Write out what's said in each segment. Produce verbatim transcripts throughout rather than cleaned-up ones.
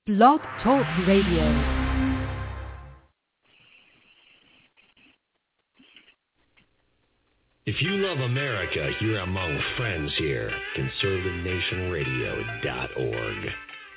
Blog Talk Radio. If you love America, you're among friends here. conservative nation radio dot org.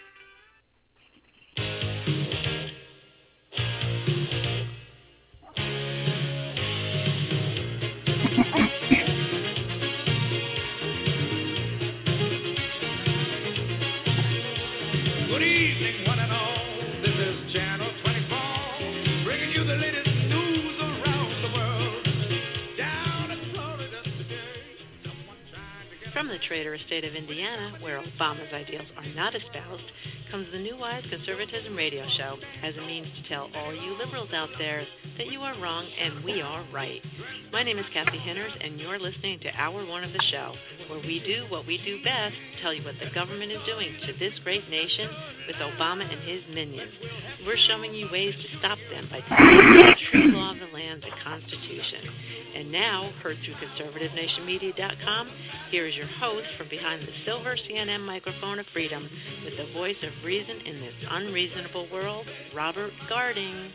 Good evening, one and all. This is Channel twenty-four, bringing you the latest news around the world. Down in Florida today, someone trying to get... From the traitorous state of Indiana, where Obama's ideals are not espoused, comes the New Wise Conservatism Radio Show as a means to tell all you liberals out there that you are wrong and we are right. My name is Kathy Henners, and you're listening to Hour One of the show, where we do what we do best, tell you what the government is doing to this great nation with Obama and his minions. We're showing you ways to stop them by taking the true law of the land, the Constitution. And now, heard through conservative nation media dot com, here is your host from behind the silver C N N microphone of freedom with the voice of reason in this unreasonable world, Robert Garding.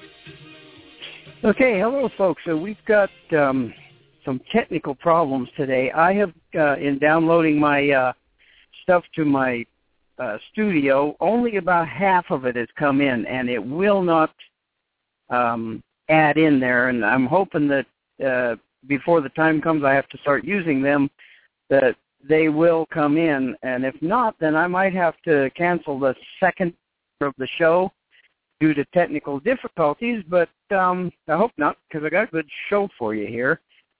Okay, hello, folks. So we've got um, some technical problems today. I have, uh, in downloading my uh, stuff to my uh, studio, only about half of it has come in, and it will not um, add in there. And I'm hoping that uh, before the time comes I have to start using them, that they will come in. And if not, then I might have to cancel the second of the show due to technical difficulties, but um, I hope not, because I got a good show for you here.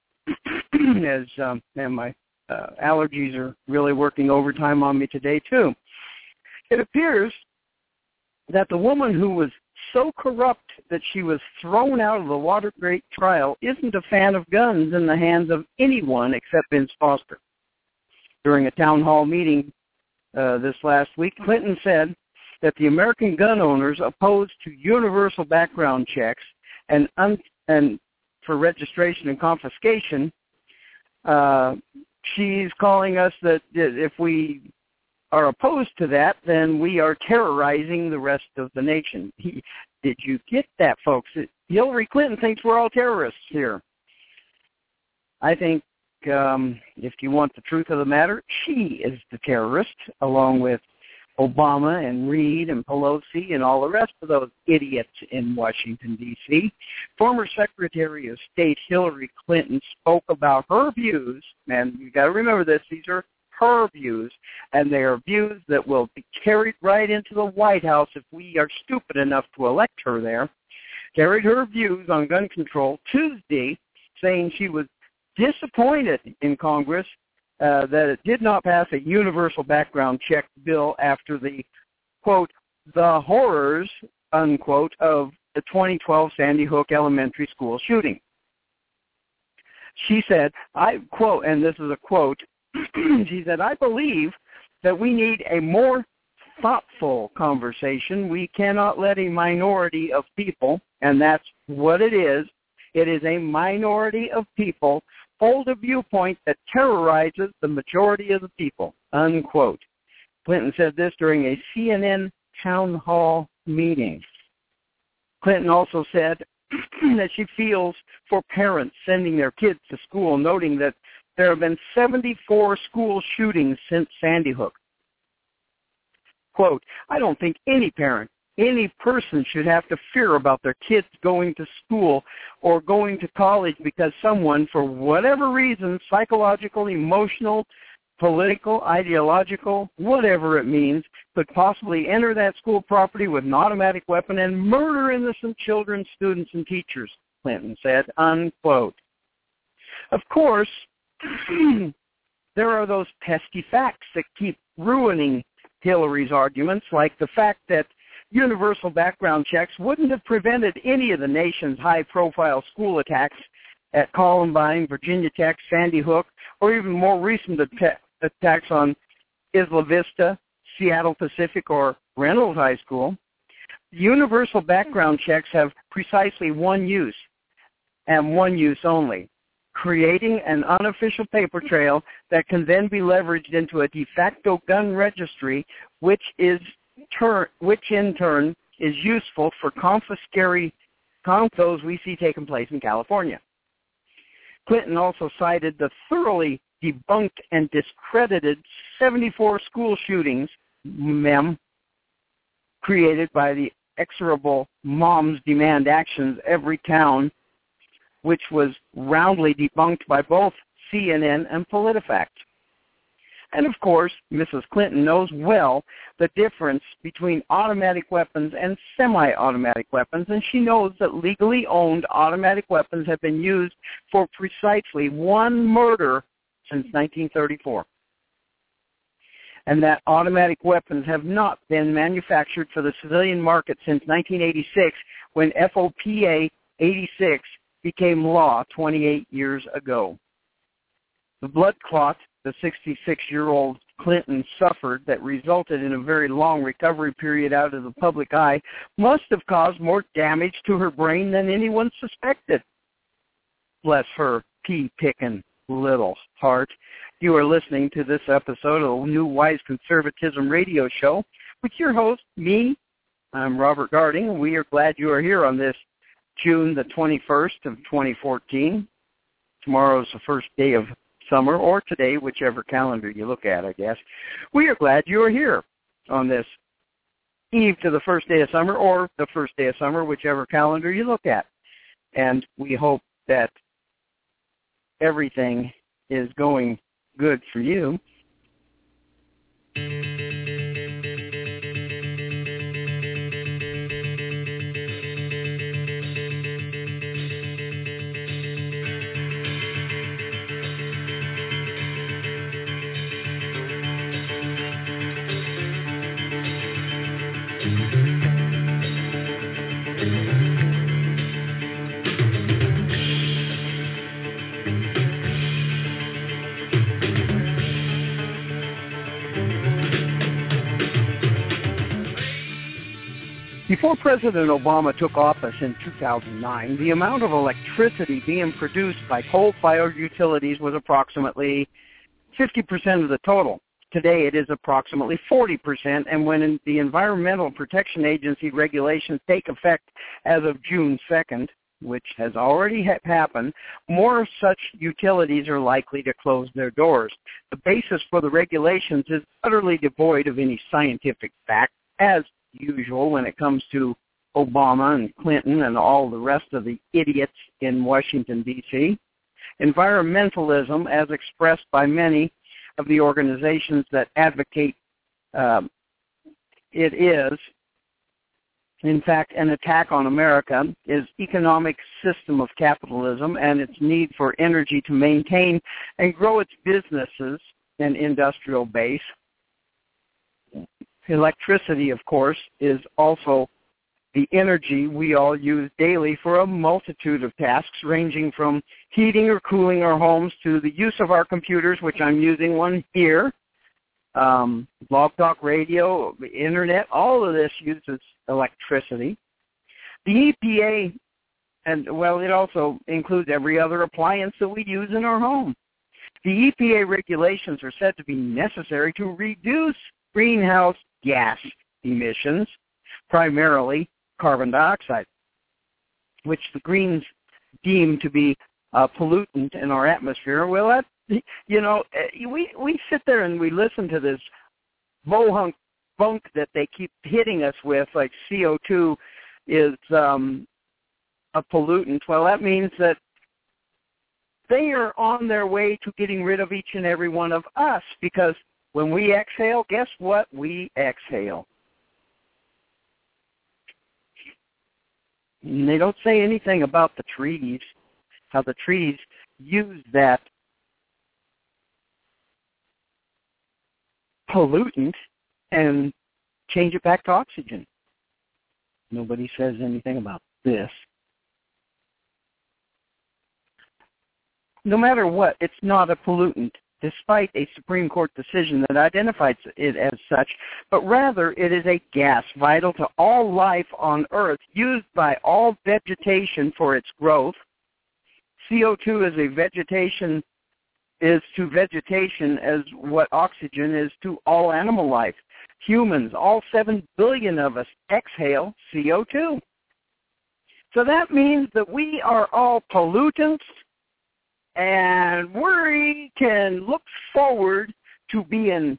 As um, and my uh, allergies are really working overtime on me today, too. It appears that the woman who was so corrupt that she was thrown out of the Watergate trial isn't a fan of guns in the hands of anyone except Vince Foster. During a town hall meeting uh, this last week, Clinton said that the American gun owners opposed to universal background checks and un- and for registration and confiscation, uh, she's calling us that if we are opposed to that, then we are terrorizing the rest of the nation. He, did you get that, folks? Hillary Clinton thinks we're all terrorists here. I think um, if you want the truth of the matter, she is the terrorist, along with Obama and Reid and Pelosi and all the rest of those idiots in Washington, D C Former Secretary of State Hillary Clinton spoke about her views, and you got to remember this, these are her views, and they are views that will be carried right into the White House if we are stupid enough to elect her there, carried her views on gun control Tuesday, saying she was disappointed in Congress Uh, that it did not pass a universal background check bill after the, quote, the horrors, unquote, of the twenty twelve Sandy Hook Elementary School shooting. She said, I quote, and this is a quote, she said, I believe that we need a more thoughtful conversation. We cannot let a minority of people, and that's what it is, it is a minority of people, hold a viewpoint that terrorizes the majority of the people, unquote. Clinton said this during a C N N town hall meeting. Clinton also said that she feels for parents sending their kids to school, noting that there have been seventy-four school shootings since Sandy Hook. Quote, I don't think any parent, any person should have to fear about their kids going to school or going to college because someone, for whatever reason, psychological, emotional, political, ideological, whatever it means, could possibly enter that school property with an automatic weapon and murder innocent children, students, and teachers, Clinton said, unquote. Of course, there are those pesky facts that keep ruining Hillary's arguments, like the fact that universal background checks wouldn't have prevented any of the nation's high-profile school attacks at Columbine, Virginia Tech, Sandy Hook, or even more recent att- attacks on Isla Vista, Seattle Pacific, or Reynolds High School. Universal background checks have precisely one use, and one use only, creating an unofficial paper trail that can then be leveraged into a de facto gun registry, which is turn, which in turn is useful for confiscatory those we see taking place in California. Clinton also cited the thoroughly debunked and discredited seventy-four school shootings, mem, created by the exorable Moms Demand Actions Every Town, which was roundly debunked by both C N N and PolitiFact. And of course, Missus Clinton knows well the difference between automatic weapons and semi-automatic weapons, and she knows that legally owned automatic weapons have been used for precisely one murder since nineteen thirty-four. And that automatic weapons have not been manufactured for the civilian market since nineteen eighty-six, when F O P A eighty-six became law twenty-eight years ago. The blood clot the sixty-six-year-old Clinton suffered that resulted in a very long recovery period out of the public eye must have caused more damage to her brain than anyone suspected. Bless her pea-picking little heart. You are listening to this episode of the New Wise Conservatism Radio Show with your host, me. I'm Robert Garding. We are glad you are here on this June the twenty-first of twenty fourteen. Tomorrow is the first day of summer, or today, whichever calendar you look at, I guess. We are glad you are here on this eve to the first day of summer, or the first day of summer, whichever calendar you look at. And we hope that everything is going good for you. Before President Obama took office in two thousand nine, the amount of electricity being produced by coal-fired utilities was approximately fifty percent of the total. Today it is approximately forty percent, and when the Environmental Protection Agency regulations take effect as of June second, which has already ha- happened, more such utilities are likely to close their doors. The basis for the regulations is utterly devoid of any scientific fact, as usual when it comes to Obama and Clinton and all the rest of the idiots in Washington, D C Environmentalism, as expressed by many of the organizations that advocate um, it is, in fact, an attack on America, is economic system of capitalism and its need for energy to maintain and grow its businesses and industrial base. Electricity, of course, is also the energy we all use daily for a multitude of tasks, ranging from heating or cooling our homes to the use of our computers, which I'm using one here, um, Blog Talk Radio, the Internet. All of this uses electricity. The E P A, and well, it also includes every other appliance that we use in our home. The E P A regulations are said to be necessary to reduce greenhouse gas emissions, primarily carbon dioxide, which the Greens deem to be a pollutant in our atmosphere. Well, that, you know, we we sit there and we listen to this bohunk bunk that they keep hitting us with, like C O two is um, a pollutant. Well, that means that they are on their way to getting rid of each and every one of us, because when we exhale, guess what? We exhale. And they don't say anything about the trees, how the trees use that pollutant and change it back to oxygen. Nobody says anything about this. No matter what, it's not a pollutant, despite a Supreme Court decision that identifies it as such, but rather it is a gas vital to all life on Earth, used by all vegetation for its growth. C O two is a vegetation is to vegetation as what oxygen is to all animal life. humans, all seven billion of us, exhale C O two. So that means that we are all pollutants, and we can look forward to being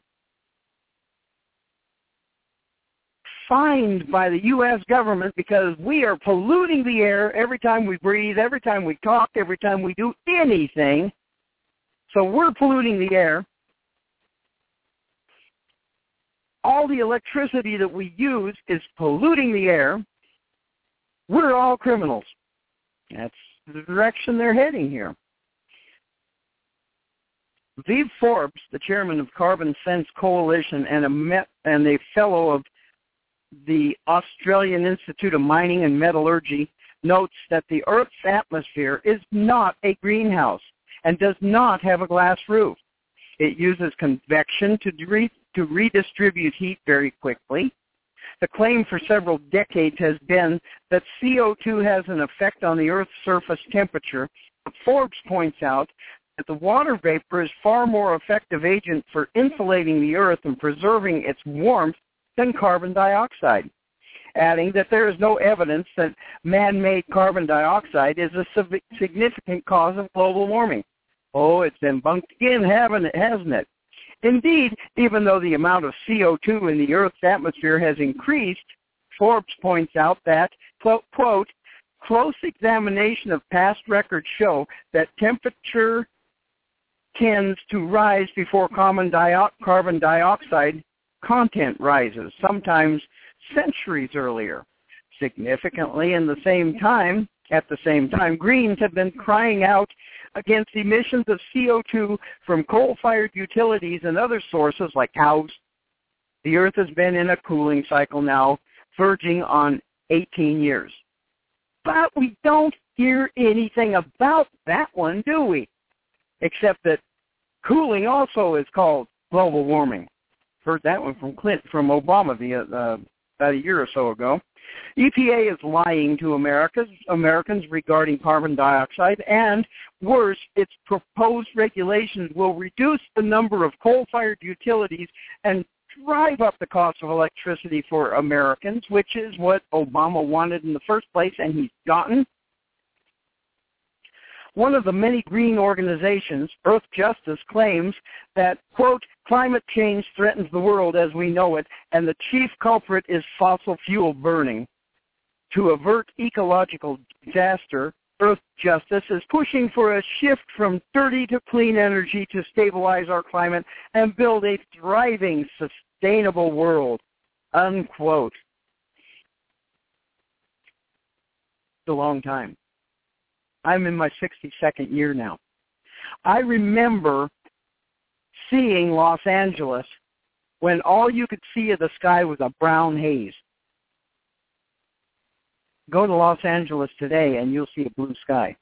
fined by the U S government because we are polluting the air every time we breathe, every time we talk, every time we do anything. So we're polluting the air. All the electricity that we use is polluting the air. We're all criminals. That's the direction they're heading here. Viv Forbes, the chairman of Carbon Sense Coalition and a, met, and a fellow of the Australian Institute of Mining and Metallurgy, notes that the Earth's atmosphere is not a greenhouse and does not have a glass roof. It uses convection to, re- to redistribute heat very quickly. The claim for several decades has been that C O two has an effect on the Earth's surface temperature. Forbes points out that the water vapor is far more effective agent for insulating the Earth and preserving its warmth than carbon dioxide, adding that there is no evidence that man-made carbon dioxide is a significant cause of global warming. Oh, it's been bunked again, haven't it, hasn't it? Indeed, even though the amount of C O two in the Earth's atmosphere has increased, Forbes points out that, quote, quote, close examination of past records show that temperature tends to rise before carbon dioxide content rises, sometimes centuries earlier. Significantly, in the same time, at the same time, Greens have been crying out against emissions of C O two from coal-fired utilities and other sources like cows. The Earth has been in a cooling cycle now, verging on eighteen years. But we don't hear anything about that one, do we? Except that cooling also is called global warming. Heard that one from Clint, from Obama the, uh, about a year or so ago. E P A is lying to Americans, Americans regarding carbon dioxide, and worse, its proposed regulations will reduce the number of coal-fired utilities and drive up the cost of electricity for Americans, which is what Obama wanted in the first place, and he's gotten. One of the many green organizations, Earth Justice, claims that, quote, climate change threatens the world as we know it, and the chief culprit is fossil fuel burning. To avert ecological disaster, Earth Justice is pushing for a shift from dirty to clean energy to stabilize our climate and build a thriving, sustainable world, unquote. It's a long time. I'm in my sixty-second year now. I remember seeing Los Angeles when all you could see of the sky was a brown haze. Go to Los Angeles today and you'll see a blue sky.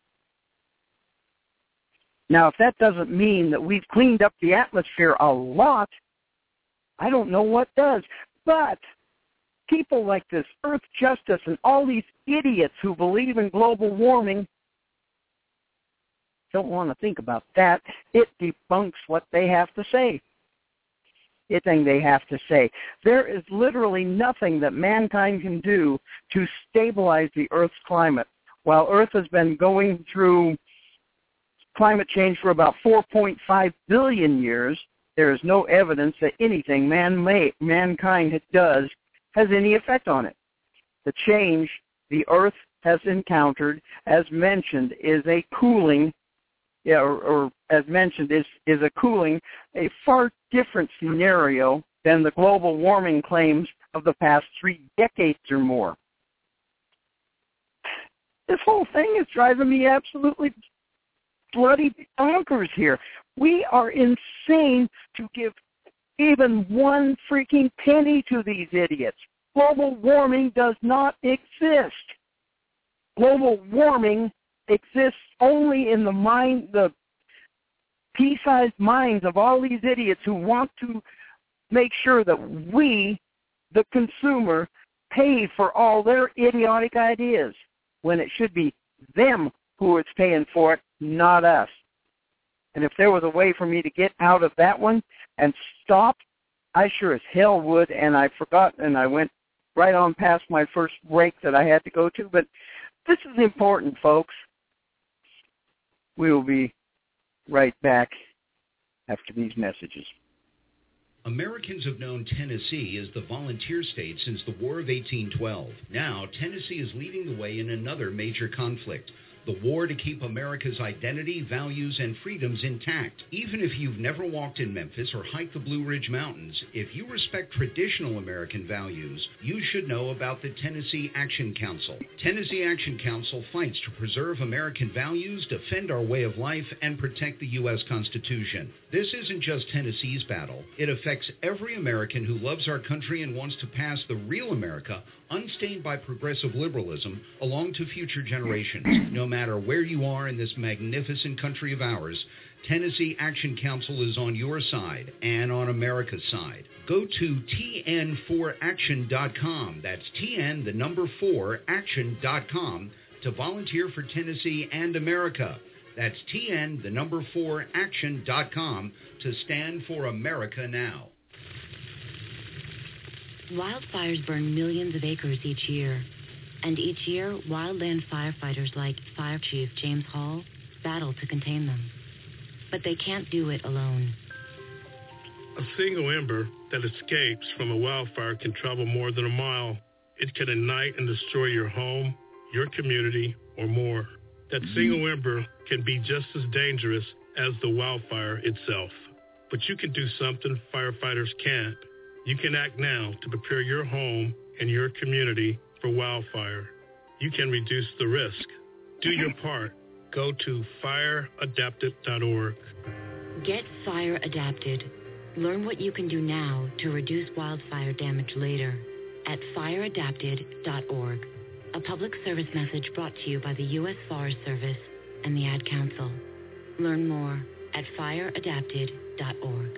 Now, if that doesn't mean that we've cleaned up the atmosphere a lot, I don't know what does. But people like this Earth Justice and all these idiots who believe in global warming don't want to think about that. It debunks what they have to say. Anything they have to say. There is literally nothing that mankind can do to stabilize the Earth's climate. While Earth has been going through climate change for about four point five billion years, there is no evidence that anything man-made, mankind does has any effect on it. The change the Earth has encountered, as mentioned, is a cooling Yeah, or, or as mentioned, is, is a cooling, a far different scenario than the global warming claims of the past three decades or more. This whole thing is driving me absolutely bloody bonkers here. We are insane to give even one freaking penny to these idiots. Global warming does not exist. Global warming exists only in the mind, the pea-sized minds of all these idiots who want to make sure that we, the consumer, pay for all their idiotic ideas when it should be them who is paying for it, not us. And if there was a way for me to get out of that one and stop I sure as hell would, and I forgot, and I went right on past my first break that I had to go to. But this is important, folks. We will be right back after these messages. Americans have known Tennessee as the volunteer state since the War of eighteen twelve. Now, Tennessee is leading the way in another major conflict, the war to keep America's identity, values, and freedoms intact. Even if you've never walked in Memphis or hiked the Blue Ridge Mountains, if you respect traditional American values, you should know about the Tennessee Action Council. Tennessee Action Council fights to preserve American values, defend our way of life, and protect the U S Constitution. This isn't just Tennessee's battle. It affects every American who loves our country and wants to pass the real America, unstained by progressive liberalism, along to future generations. No matter where you are in this magnificent country of ours, Tennessee Action Council is on your side and on America's side. Go to T N four action dot com. That's T N, the number four, action dot com to volunteer for Tennessee and America. That's T N, the number four, action dot com to stand for America now. Wildfires burn millions of acres each year, and each year, wildland firefighters like Fire Chief James Hall battle to contain them. But they can't do it alone. A single ember that escapes from a wildfire can travel more than a mile. It can ignite and destroy your home, your community, or more. That single ember can be just as dangerous as the wildfire itself. But you can do something firefighters can't. You can act now to prepare your home and your community for wildfire. You can reduce the risk. Do your part. Go to fire adapted dot org. Get Fire Adapted. Learn what you can do now to reduce wildfire damage later at fire adapted dot org. A public service message brought to you by the U S Forest Service and the Ad Council. Learn more at fire adapted dot org.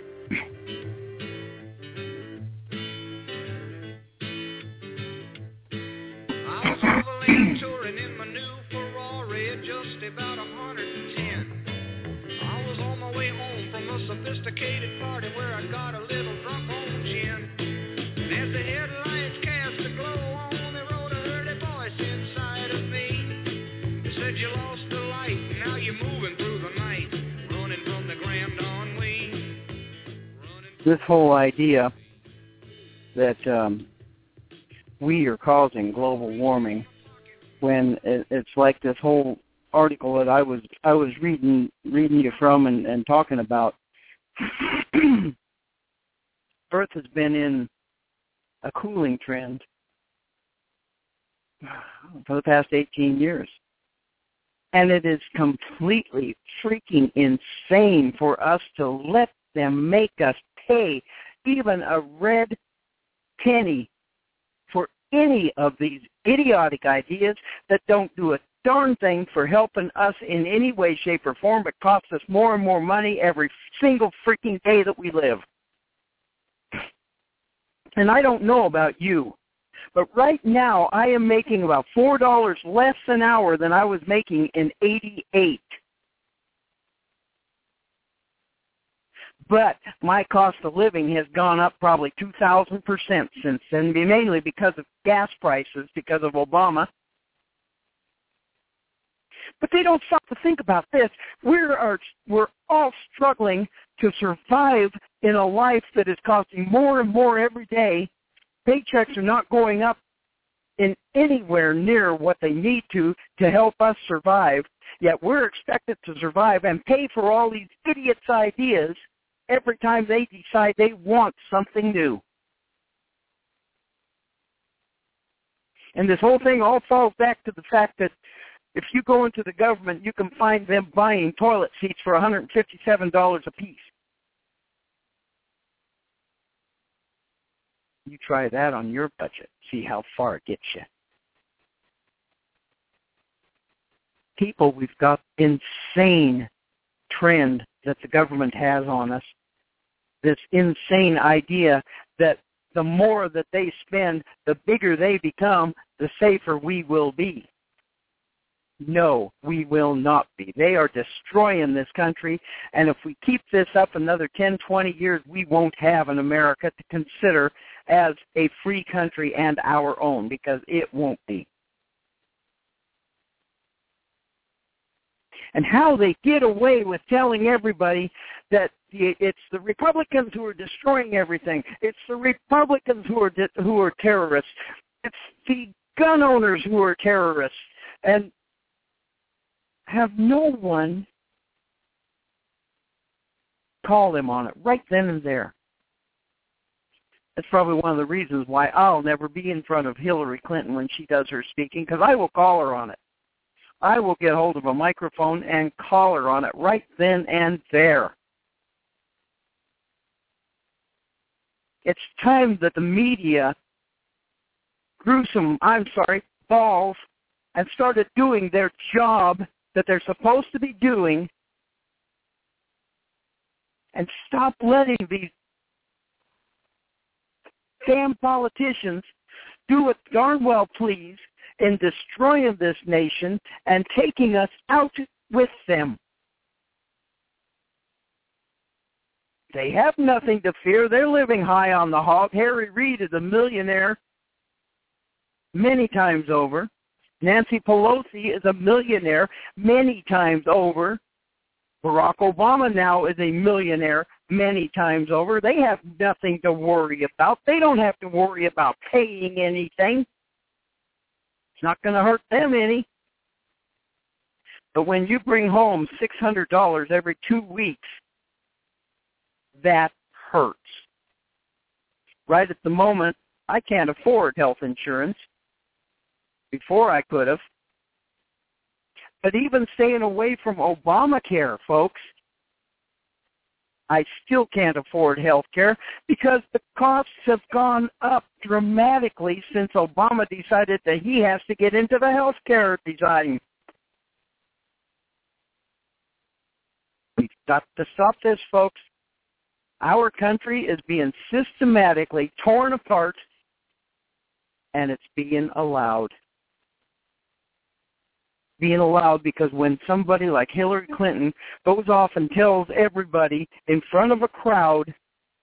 I was overland touring in my new Ferrari at just about one hundred ten. I was on my way home from a sophisticated party where I got a little drunk on gin. And as the headlights cast a glow on, they wrote a hurdy voice inside of me. It said, you lost the light, now you're moving through the night, running from the Grand Ennui. This whole idea that um, we are causing global warming, when it, it's like this whole article that I was I was reading reading you from and, and talking about. Earth has been in a cooling trend for the past eighteen years. And it is completely freaking insane for us to let them make us pay even a red penny for any of these idiotic ideas that don't do a darn thing for helping us in any way, shape, or form, but cost us more and more money every single freaking day that we live. And I don't know about you, but right now I am making about four dollars less an hour than I was making in eighty-eight. But my cost of living has gone up probably two thousand percent since then, mainly because of gas prices, because of Obama. But they don't stop to think about this. We're, are, we're all struggling to survive in a life that is costing more and more every day. Paychecks are not going up in anywhere near what they need to to help us survive, yet we're expected to survive and pay for all these idiots' ideas every time they decide they want something new. And this whole thing all falls back to the fact that if you go into the government, you can find them buying toilet seats for one hundred fifty-seven dollars a piece. You try that on your budget, see how far it gets you. People, we've got insane trend that the government has on us, this insane idea that the more that they spend, the bigger they become, the safer we will be. No, we will not be. They are destroying this country, and if we keep this up another ten, twenty years, we won't have an America to consider as a free country and our own, because it won't be. And how they get away with telling everybody that it's the Republicans who are destroying everything. It's the Republicans who are who are terrorists. It's the gun owners who are terrorists. And have no one call them on it right then and there. That's probably one of the reasons why I'll never be in front of Hillary Clinton when she does her speaking, because I will call her on it. I will get hold of a microphone and call her on it right then and there. It's time that the media grew some, I'm sorry, balls and started doing their job that they're supposed to be doing, and stop letting these damn politicians do what darn well please in destroying this nation and taking us out with them. They have nothing to fear. They're living high on the hog. Harry Reid is a millionaire many times over. Nancy Pelosi is a millionaire many times over. Barack Obama now is a millionaire many times over. They have nothing to worry about. They don't have to worry about paying anything. It's not going to hurt them any. But when you bring home six hundred dollars every two weeks, that hurts. Right at the moment, I can't afford health insurance. Before I could have. But even staying away from Obamacare, folks, I still can't afford health care because the costs have gone up dramatically since Obama decided that he has to get into the health care design. We've got to stop this, folks. Our country is being systematically torn apart, and it's being allowed. Being allowed because when somebody like Hillary Clinton goes off and tells everybody in front of a crowd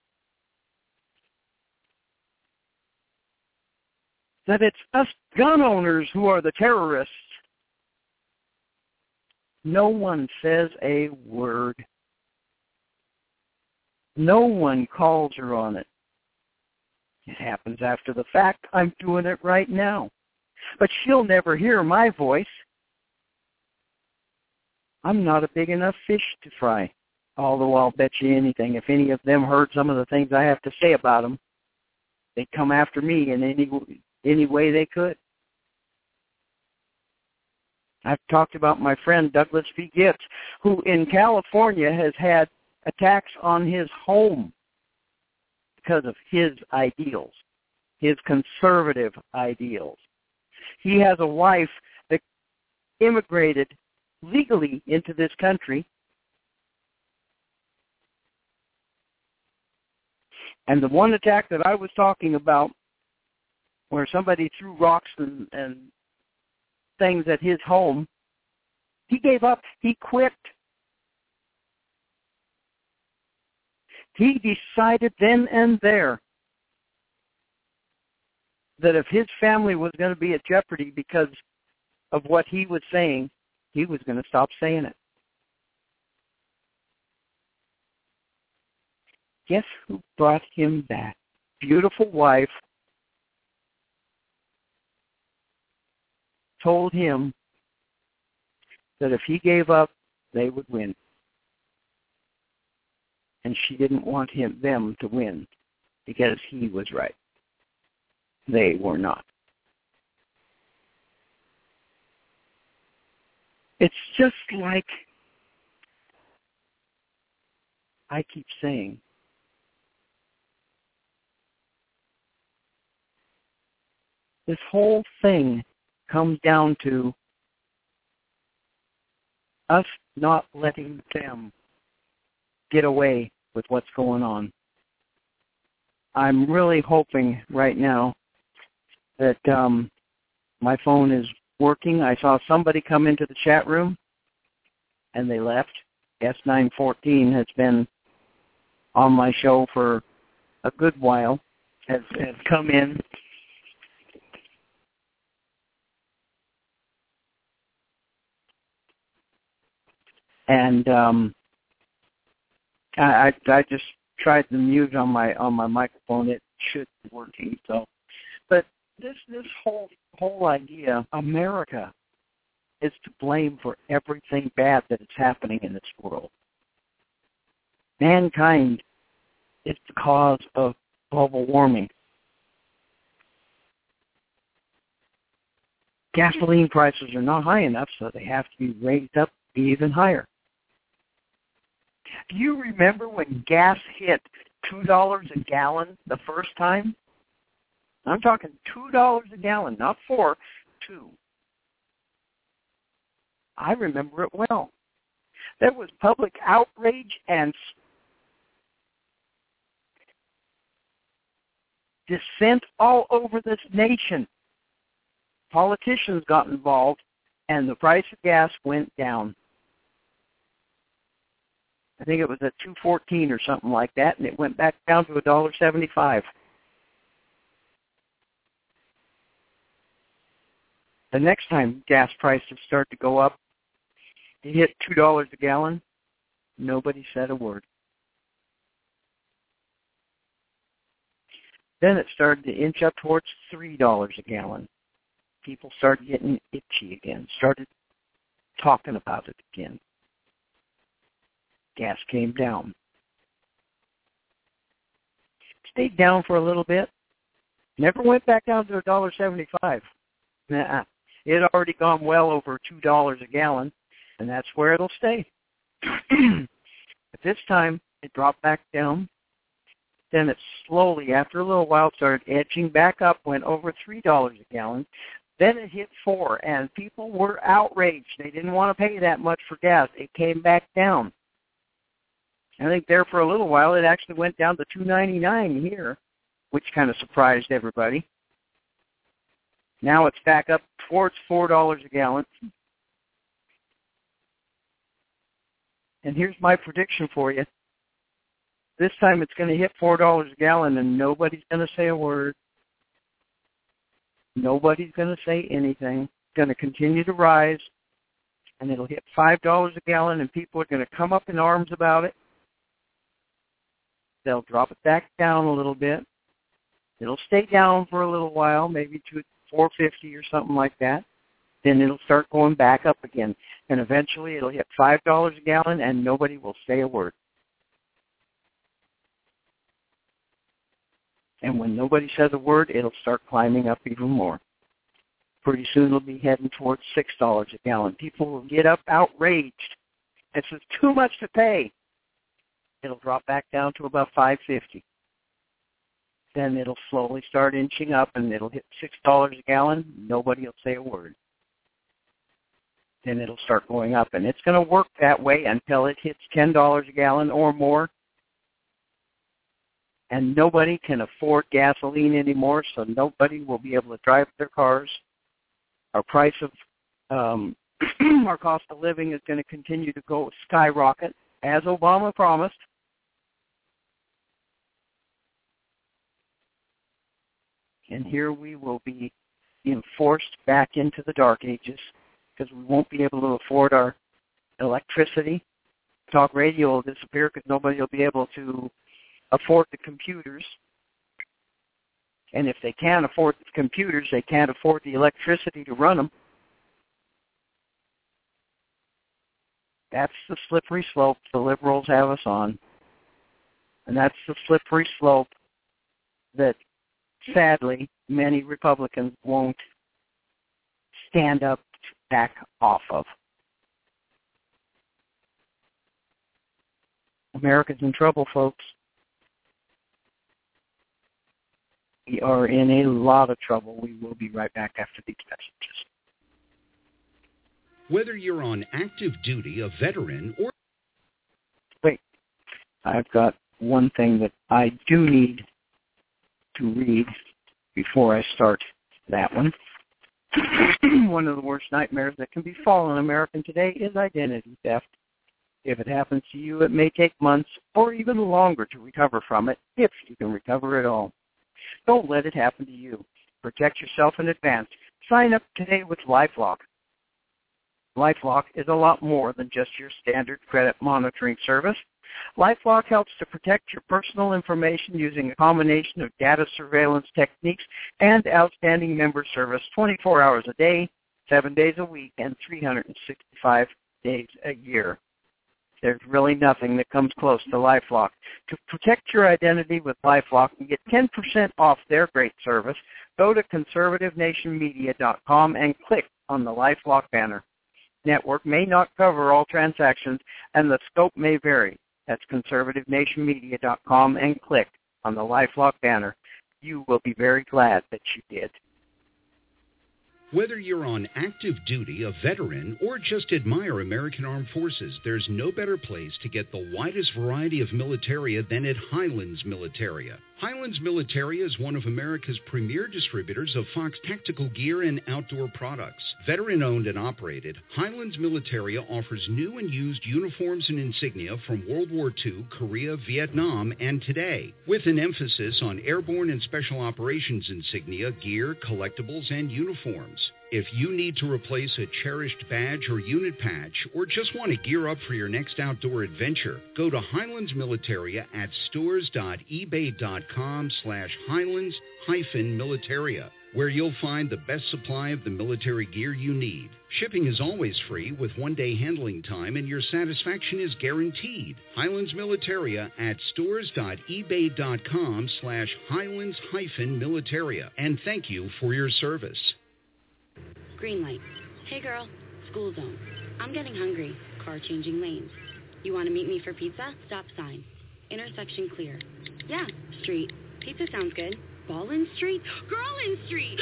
that it's us gun owners who are the terrorists, no one says a word. No one calls her on it. It happens after the fact. I'm doing it right now. But she'll never hear my voice. I'm not a big enough fish to fry, although I'll bet you anything, if any of them heard some of the things I have to say about them, they'd come after me in any, any way they could. I've talked about my friend Douglas V. Gibbs, who in California has had attacks on his home because of his ideals, his conservative ideals. He has a wife that immigrated legally into this country, and the one attack that I was talking about where somebody threw rocks and, and things at his home, he gave up. He quit. He decided then and there that if his family was going to be at jeopardy because of what he was saying, he was going to stop saying it. Guess who brought him back? Beautiful wife told him that if he gave up, they would win. And she didn't want him them to win because he was right. They were not. It's just like I keep saying, this whole thing comes down to us not letting them get away with what's going on. I'm really hoping right now that um, my phone is working. I saw somebody come into the chat room, and they left. S nine fourteen has been on my show for a good while, has, has come in. And um, I, I I just tried the mute on my on my microphone. It should be working. So, but this this whole whole idea, America is to blame for everything bad that is happening in this world. Mankind is the cause of global warming. Gasoline prices are not high enough, so they have to be raised up to be even higher. Do you remember when gas hit two dollars a gallon the first time? I'm talking two dollars a gallon, not four, two. I remember it well. There was public outrage and dissent all over this nation. Politicians got involved, and the price of gas went down. I think it was at two fourteen or something like that, and it went back down to one dollar and seventy-five cents. The next time gas prices start to go up, it hit two dollars a gallon. Nobody said a word. Then it started to inch up towards three dollars a gallon. People started getting itchy again, started talking about it again. Gas came down. Stayed down for a little bit. Never went back down to one dollar and seventy-five cents. Nah, it had already gone well over two dollars a gallon, and that's where it'll stay. At this time, it dropped back down. Then it slowly, after a little while, started edging back up, went over three dollars a gallon. Then it hit four, and people were outraged. They didn't want to pay that much for gas. It came back down. I think there for a little while, it actually went down to two ninety-nine here, which kind of surprised everybody. Now it's back up towards four dollars a gallon. And here's my prediction for you. This time it's going to hit four dollars a gallon, and nobody's going to say a word. Nobody's going to say anything. It's going to continue to rise, and it'll hit five dollars a gallon, and people are going to come up in arms about it. They'll drop it back down a little bit. It'll stay down for a little while, maybe to four fifty or something like that. Then it'll start going back up again. And eventually it'll hit five dollars a gallon, and nobody will say a word. And when nobody says a word, it'll start climbing up even more. Pretty soon it'll be heading towards six dollars a gallon. People will get up outraged. This is too much to pay. It'll drop back down to about five fifty. Then it'll slowly start inching up, and it'll hit six dollars a gallon. Nobody will say a word. Then it'll start going up, and it's going to work that way until it hits ten dollars a gallon or more. And nobody can afford gasoline anymore, so nobody will be able to drive their cars. Our price of, um, our cost of living is going to continue to go skyrocket, as Obama promised. And here we will be being forced back into the dark ages because we won't be able to afford our electricity. Talk radio will disappear because nobody will be able to afford the computers. And if they can't afford the computers, they can't afford the electricity to run them. That's the slippery slope the liberals have us on. And that's the slippery slope that, sadly, many Republicans won't stand up to back off of. America's in trouble, folks. We are in a lot of trouble. We will be right back after these messages. Whether you're on active duty, a veteran, or... Wait, I've got one thing that I do need to read before I start that one. one of the worst nightmares that can befall an American today is identity theft. If it happens to you, it may take months or even longer to recover from it, if you can recover at all. Don't let it happen to you. Protect yourself in advance. Sign up today with LifeLock. LifeLock is a lot more than just your standard credit monitoring service. LifeLock helps to protect your personal information using a combination of data surveillance techniques and outstanding member service twenty-four hours a day, seven days a week, and three hundred sixty-five days a year. There's really nothing that comes close to LifeLock. To protect your identity with LifeLock and get ten percent off their great service, go to conservative nation media dot com and click on the LifeLock banner. Network may not cover all transactions, and the scope may vary. That's conservative nation media dot com and click on the LifeLock banner. You will be very glad that you did. Whether you're on active duty, a veteran, or just admire American Armed Forces, there's no better place to get the widest variety of militaria than at Highlands Militaria. Highlands Militaria is one of America's premier distributors of Fox tactical gear and outdoor products. Veteran-owned and operated, Highlands Militaria offers new and used uniforms and insignia from World War Two, Korea, Vietnam, and today, with an emphasis on airborne and special operations insignia, gear, collectibles, and uniforms. If you need to replace a cherished badge or unit patch, or just want to gear up for your next outdoor adventure, go to Highlands Militaria at stores.ebay.com slash Highlands hyphen Militaria, where you'll find the best supply of the military gear you need. Shipping is always free with one-day handling time, and your satisfaction is guaranteed. Highlands Militaria at stores.ebay.com slash Highlands hyphen Militaria, and thank you for your service. Green light. Hey girl, school zone. I'm getting hungry. Car changing lanes. You want to meet me for pizza? Stop sign. Intersection clear. Yeah, street. Pizza sounds good. Ballin Street? Girlin Street!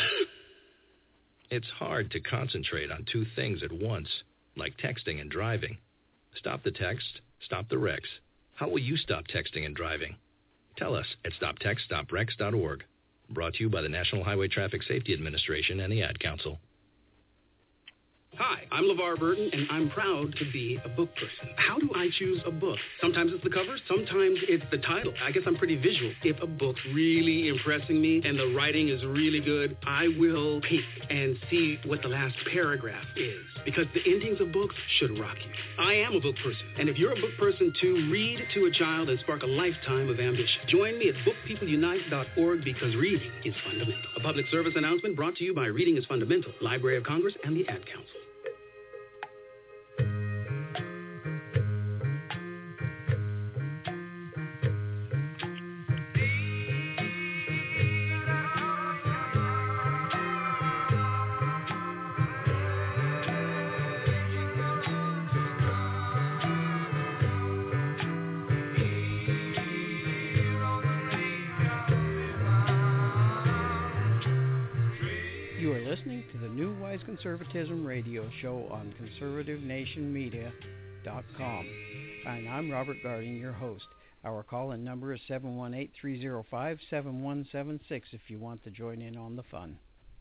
It's hard to concentrate on two things at once, like texting and driving. Stop the text, stop the wrecks. How will you stop texting and driving? Tell us at stop text stop wrecks dot org. Brought to you by the National Highway Traffic Safety Administration and the Ad Council. Hi, I'm LeVar Burton, and I'm proud to be a book person. How do I choose a book? Sometimes it's the cover, sometimes it's the title. I guess I'm pretty visual. If a book's really impressing me and the writing is really good, I will peek and see what the last paragraph is, because the endings of books should rock you. I am a book person, and if you're a book person too, read to a child and spark a lifetime of ambition. Join me at book people unite dot org, because reading is fundamental. A public service announcement brought to you by Reading is Fundamental, Library of Congress, and the Ad Council. Listening to the New Wise Conservatism radio show on conservative nation media dot com. And I'm Robert Garding, your host. Our call-in number is seven one eight, three oh five, seven one seven six if you want to join in on the fun.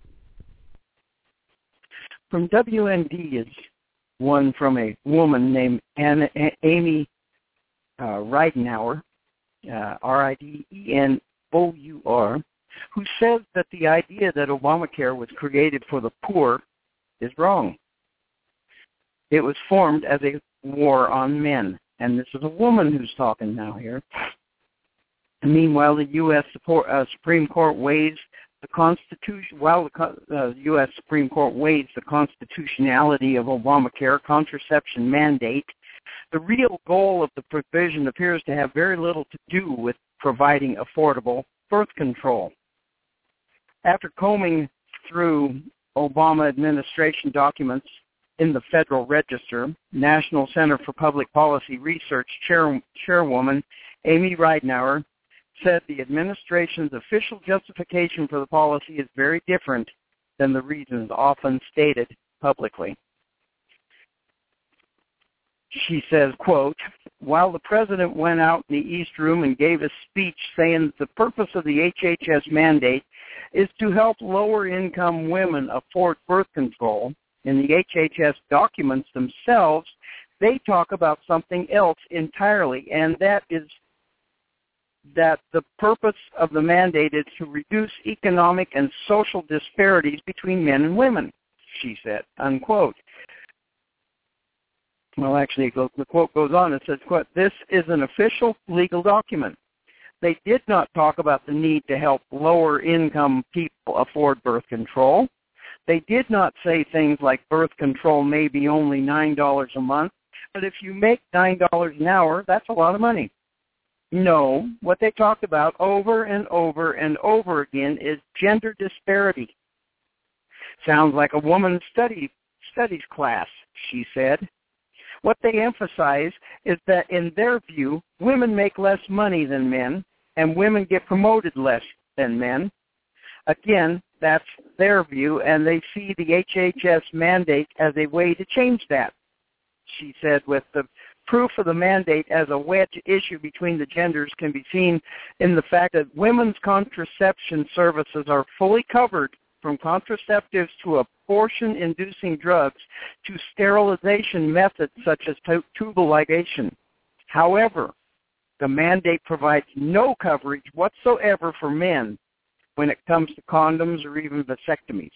From W N D is one from a woman named Anna, a- Amy uh, Ridenour, uh, R I D E N O U R, who says that the idea that Obamacare was created for the poor is wrong. It was formed as a war on men. And this is a woman who's talking now here. And meanwhile, the U S support, uh, Supreme Court weighs the Constitution, while the uh, U S Supreme Court weighs the constitutionality of Obamacare contraception mandate, the real goal of the provision appears to have very little to do with providing affordable birth control. After combing through Obama administration documents in the Federal Register, National Center for Public Policy Research chair, chairwoman Amy Ridenour said the administration's official justification for the policy is very different than the reasons often stated publicly. She says, quote, while the president went out in the East Room and gave a speech saying that the purpose of the H H S mandate is to help lower-income women afford birth control. In the H H S documents themselves, they talk about something else entirely, and that is that the purpose of the mandate is to reduce economic and social disparities between men and women, she said, unquote. Well, actually, it goes, the quote goes on. It says, quote, this is an official legal document. They did not talk about the need to help lower-income people afford birth control. They did not say things like birth control may be only nine dollars a month, but if you make nine dollars an hour, that's a lot of money. No, what they talked about over and over and over again is gender disparity. Sounds like a woman's study, studies class, she said. What they emphasize is that in their view, women make less money than men, and women get promoted less than men. Again, that's their view, and they see the H H S mandate as a way to change that, she said, with the proof of the mandate as a wedge issue between the genders can be seen in the fact that women's contraception services are fully covered, from contraceptives to abortion-inducing drugs to sterilization methods such as tubal ligation. However, the mandate provides no coverage whatsoever for men when it comes to condoms or even vasectomies.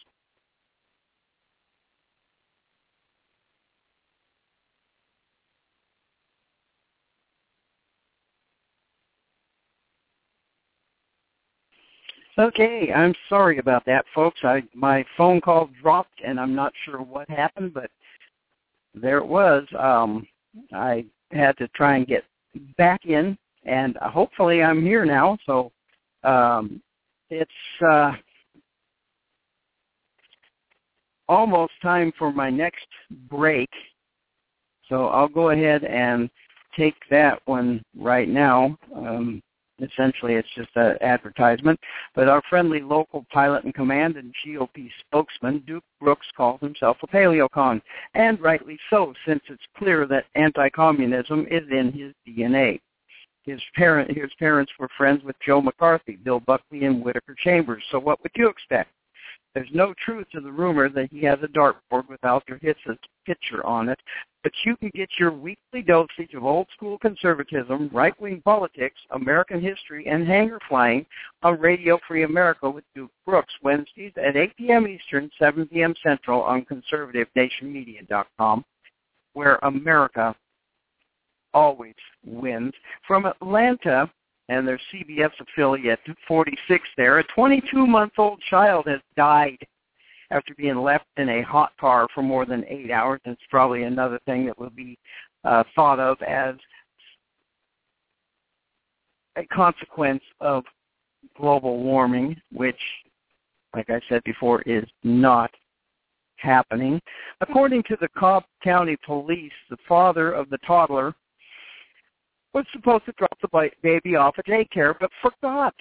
Okay, I'm sorry about that, folks. I, my phone call dropped, and I'm not sure what happened, but there it was. Um, I had to try and get back in, and hopefully I'm here now. So um, it's uh, almost time for my next break, so I'll go ahead and take that one right now. Um, Essentially, it's just an advertisement. But our friendly local pilot in command and G O P spokesman, Duke Brooks, calls himself a paleocon, and rightly so, since it's clear that anti-communism is in his D N A. His, parent, his parents were friends with Joe McCarthy, Bill Buckley, and Whittaker Chambers, so what would you expect? There's no truth to the rumor that he has a dartboard with Alger Hitz's picture on it, but you can get your weekly dosage of old-school conservatism, right-wing politics, American history, and hanger flying on Radio Free America with Duke Brooks, Wednesdays at eight p.m. Eastern, seven p.m. Central on conservative nation media dot com, where America always wins. From Atlanta, and their C B S affiliate, forty-six there, a twenty-two-month-old child has died after being left in a hot car for more than eight hours. And it's probably another thing that will be uh, thought of as a consequence of global warming, which, like I said before, is not happening. According to the Cobb County Police, the father of the toddler was supposed to drop the baby off at daycare, but forgot.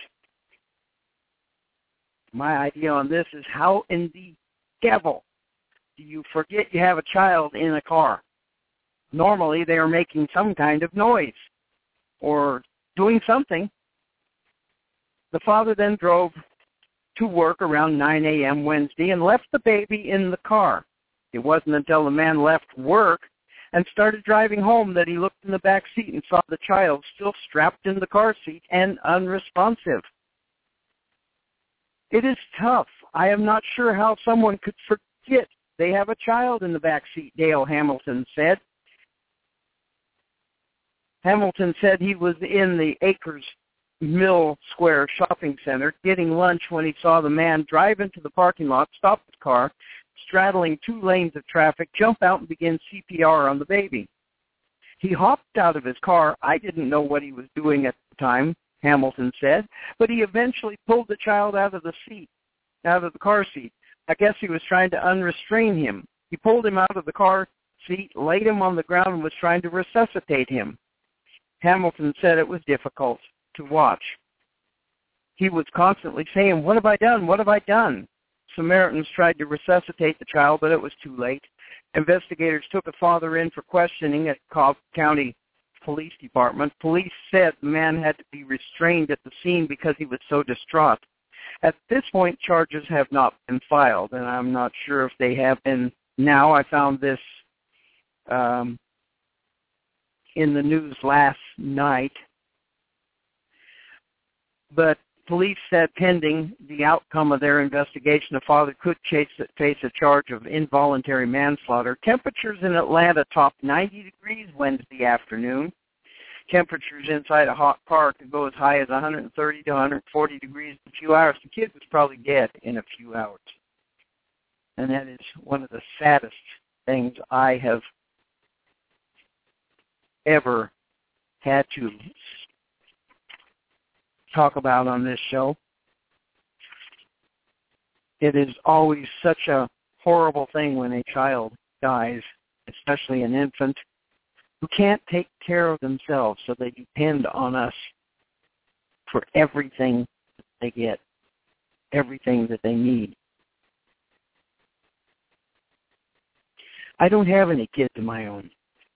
My idea on this is, how in the devil do you forget you have a child in a car? Normally, they are making some kind of noise or doing something. The father then drove to work around nine a.m. Wednesday and left the baby in the car. It wasn't until the man left work and started driving home that he looked in the back seat and saw the child still strapped in the car seat and unresponsive. It is tough. I am not sure how someone could forget they have a child in the back seat, Dale Hamilton said. Hamilton said he was in the Acres Mill Square shopping center getting lunch when he saw the man drive into the parking lot, stop his car, straddling two lanes of traffic, jump out and begin C P R on the baby. He hopped out of his car. I didn't know what he was doing at the time, Hamilton said, but he eventually pulled the child out of the seat, out of the car seat. I guess he was trying to unrestrain him. He pulled him out of the car seat, laid him on the ground, and was trying to resuscitate him. Hamilton said it was difficult to watch. He was constantly saying, "What have I done? What have I done?" Samaritans tried to resuscitate the child, but it was too late. Investigators took the father in for questioning at Cobb County Police Department. Police said the man had to be restrained at the scene because he was so distraught. At this point, charges have not been filed, and I'm not sure if they have been now. I found this um, in the news last night. But police said pending the outcome of their investigation, the father could chase, face a charge of involuntary manslaughter. Temperatures in Atlanta topped ninety degrees Wednesday afternoon. Temperatures inside a hot car could go as high as one hundred thirty to one hundred forty degrees in a few hours. The kid was probably dead in a few hours. And that is one of the saddest things I have ever had to talk about on this show. It is always such a horrible thing when a child dies, especially an infant, who can't take care of themselves, so they depend on us for everything that they get, everything that they need. I don't have any kids of my own.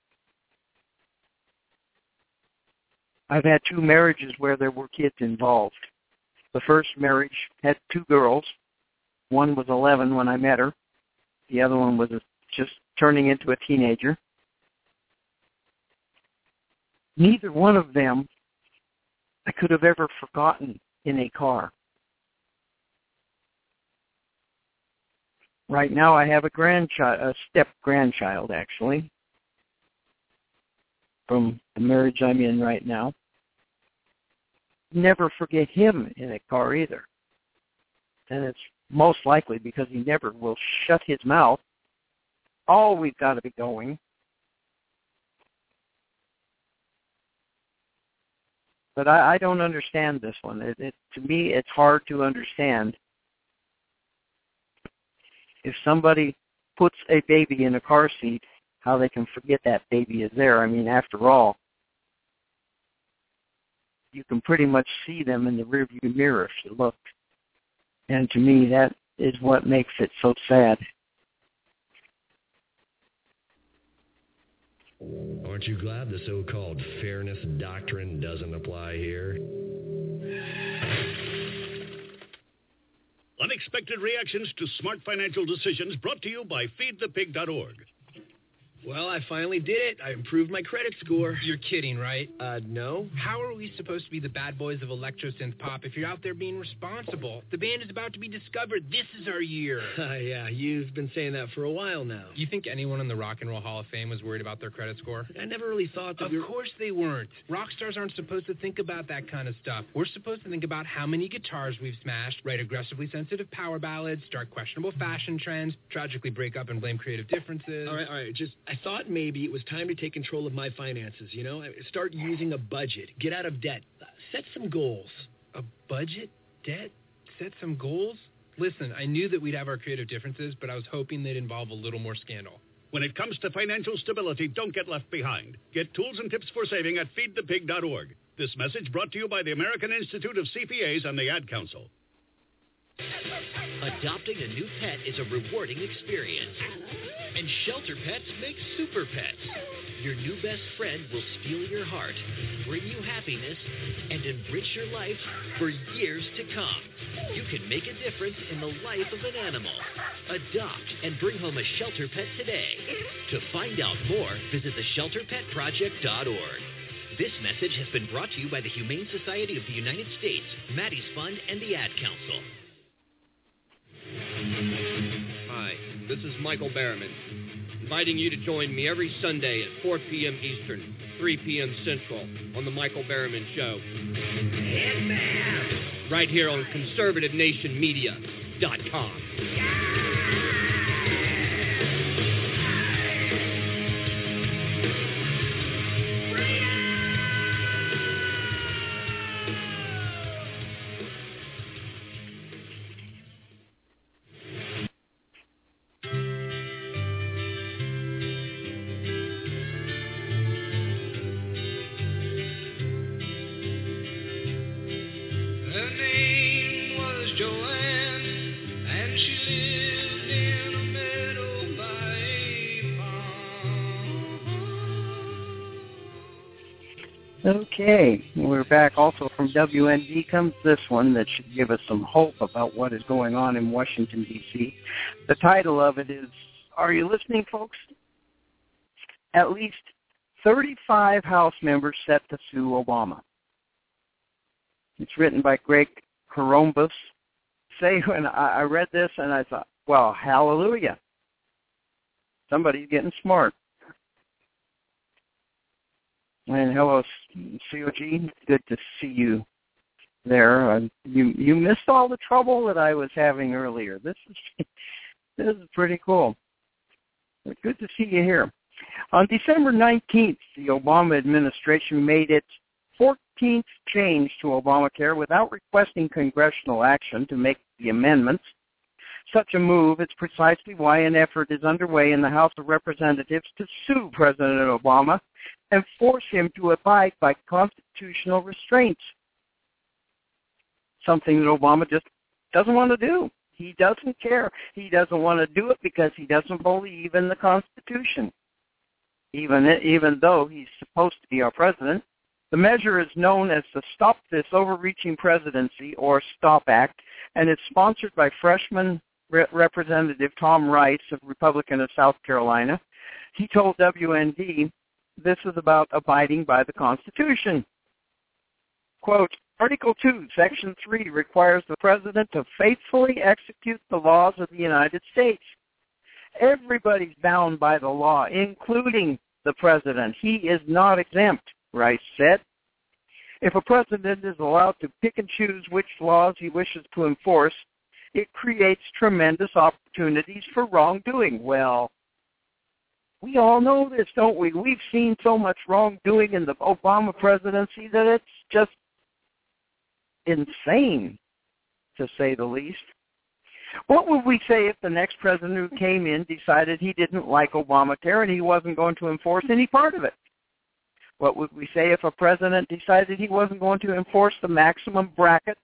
I've had two marriages where there were kids involved. The first marriage had two girls. One was eleven when I met her. The other one was just turning into a teenager. Neither one of them I could have ever forgotten in a car. Right now I have a grandchild, a step-grandchild actually, from the marriage I'm in right now. Never forget him in a car either. And it's most likely because he never will shut his mouth. Always got to be going. But I, I don't understand this one. It, it, to me, it's hard to understand. If somebody puts a baby in a car seat, how they can forget that baby is there. I mean, after all, you can pretty much see them in the rearview mirror if you look. And to me, that is what makes it so sad. Aren't you glad the so-called fairness doctrine doesn't apply here? Unexpected reactions to smart financial decisions brought to you by feed the pig dot org. Well, I finally did it. I improved my credit score. You're kidding, right? Uh, no. How are we supposed to be the bad boys of electro synth pop if you're out there being responsible? The band is about to be discovered. This is our year. Uh, yeah, you've been saying that for a while now. You think anyone in the Rock and Roll Hall of Fame was worried about their credit score? I never really thought that Of we were... course they weren't. Rock stars aren't supposed to think about that kind of stuff. We're supposed to think about how many guitars we've smashed, write aggressively sensitive power ballads, start questionable fashion trends, tragically break up and blame creative differences. All right, all right, just, I thought maybe it was time to take control of my finances, you know? Start using a budget, get out of debt, set some goals. A budget? Debt? Set some goals? Listen, I knew that we'd have our creative differences, but I was hoping they'd involve a little more scandal. When it comes to financial stability, don't get left behind. Get tools and tips for saving at feed the pig dot org. This message brought to you by the American Institute of C P As and the Ad Council. Adopting a new pet is a rewarding experience. And Shelter Pets makes super pets. Your new best friend will steal your heart, bring you happiness, and enrich your life for years to come. You can make a difference in the life of an animal. Adopt and bring home a Shelter Pet today. To find out more, visit the shelter pet project dot org. This message has been brought to you by the Humane Society of the United States, Maddie's Fund, and the Ad Council. Hi, this is Michael Berryman, inviting you to join me every Sunday at four p.m. Eastern, three p.m. Central on The Michael Berryman Show. Right here on conservative nation media dot com. Okay, we're back. Also from W N D comes this one that should give us some hope about what is going on in Washington, D C The title of it is, are you listening, folks? At least thirty-five House members set to sue Obama. It's written by Greg Corombos. Say, when I read this and I thought, well, hallelujah. Somebody's getting smart. And hello, C O G. Good to see you there. Uh, you you missed all the trouble that I was having earlier. This is this is pretty cool. But good to see you here. On December nineteenth, the Obama administration made its fourteenth change to Obamacare without requesting congressional action to make the amendments. Such a move is precisely why an effort is underway in the House of Representatives to sue President Obama and force him to abide by constitutional restraints, something that Obama just doesn't want to do. He doesn't care. He doesn't want to do it because he doesn't believe in the Constitution, even, even though he's supposed to be our president. The measure is known as the Stop This Overreaching Presidency, or STOP Act, and it's sponsored by freshman Re- Representative Tom Rice, a Republican of South Carolina. He told W N D this is about abiding by the Constitution. Quote, Article two, Section three requires the President to faithfully execute the laws of the United States. Everybody's bound by the law, including the President. He is not exempt, Rice said. If a president is allowed to pick and choose which laws he wishes to enforce, it creates tremendous opportunities for wrongdoing. Well, we all know this, don't we? We've seen so much wrongdoing in the Obama presidency that it's just insane, to say the least. What would we say if the next president who came in decided he didn't like Obamacare and he wasn't going to enforce any part of it? What would we say if a president decided he wasn't going to enforce the maximum bracket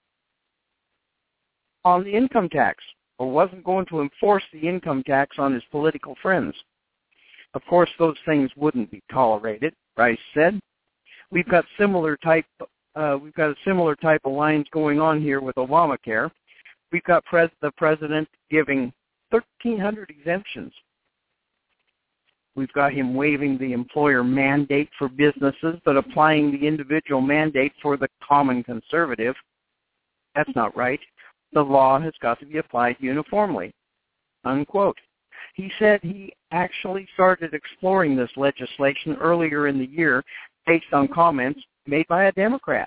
on the income tax, or wasn't going to enforce the income tax on his political friends? Of course, those things wouldn't be tolerated, Rice said. We've got similar type, uh, we've got a similar type of lines going on here with Obamacare. We've got pres- the president giving thirteen hundred exemptions. We've got him waiving the employer mandate for businesses, but applying the individual mandate for the common conservative. That's not right. The law has got to be applied uniformly, unquote. He said he actually started exploring this legislation earlier in the year based on comments made by a Democrat.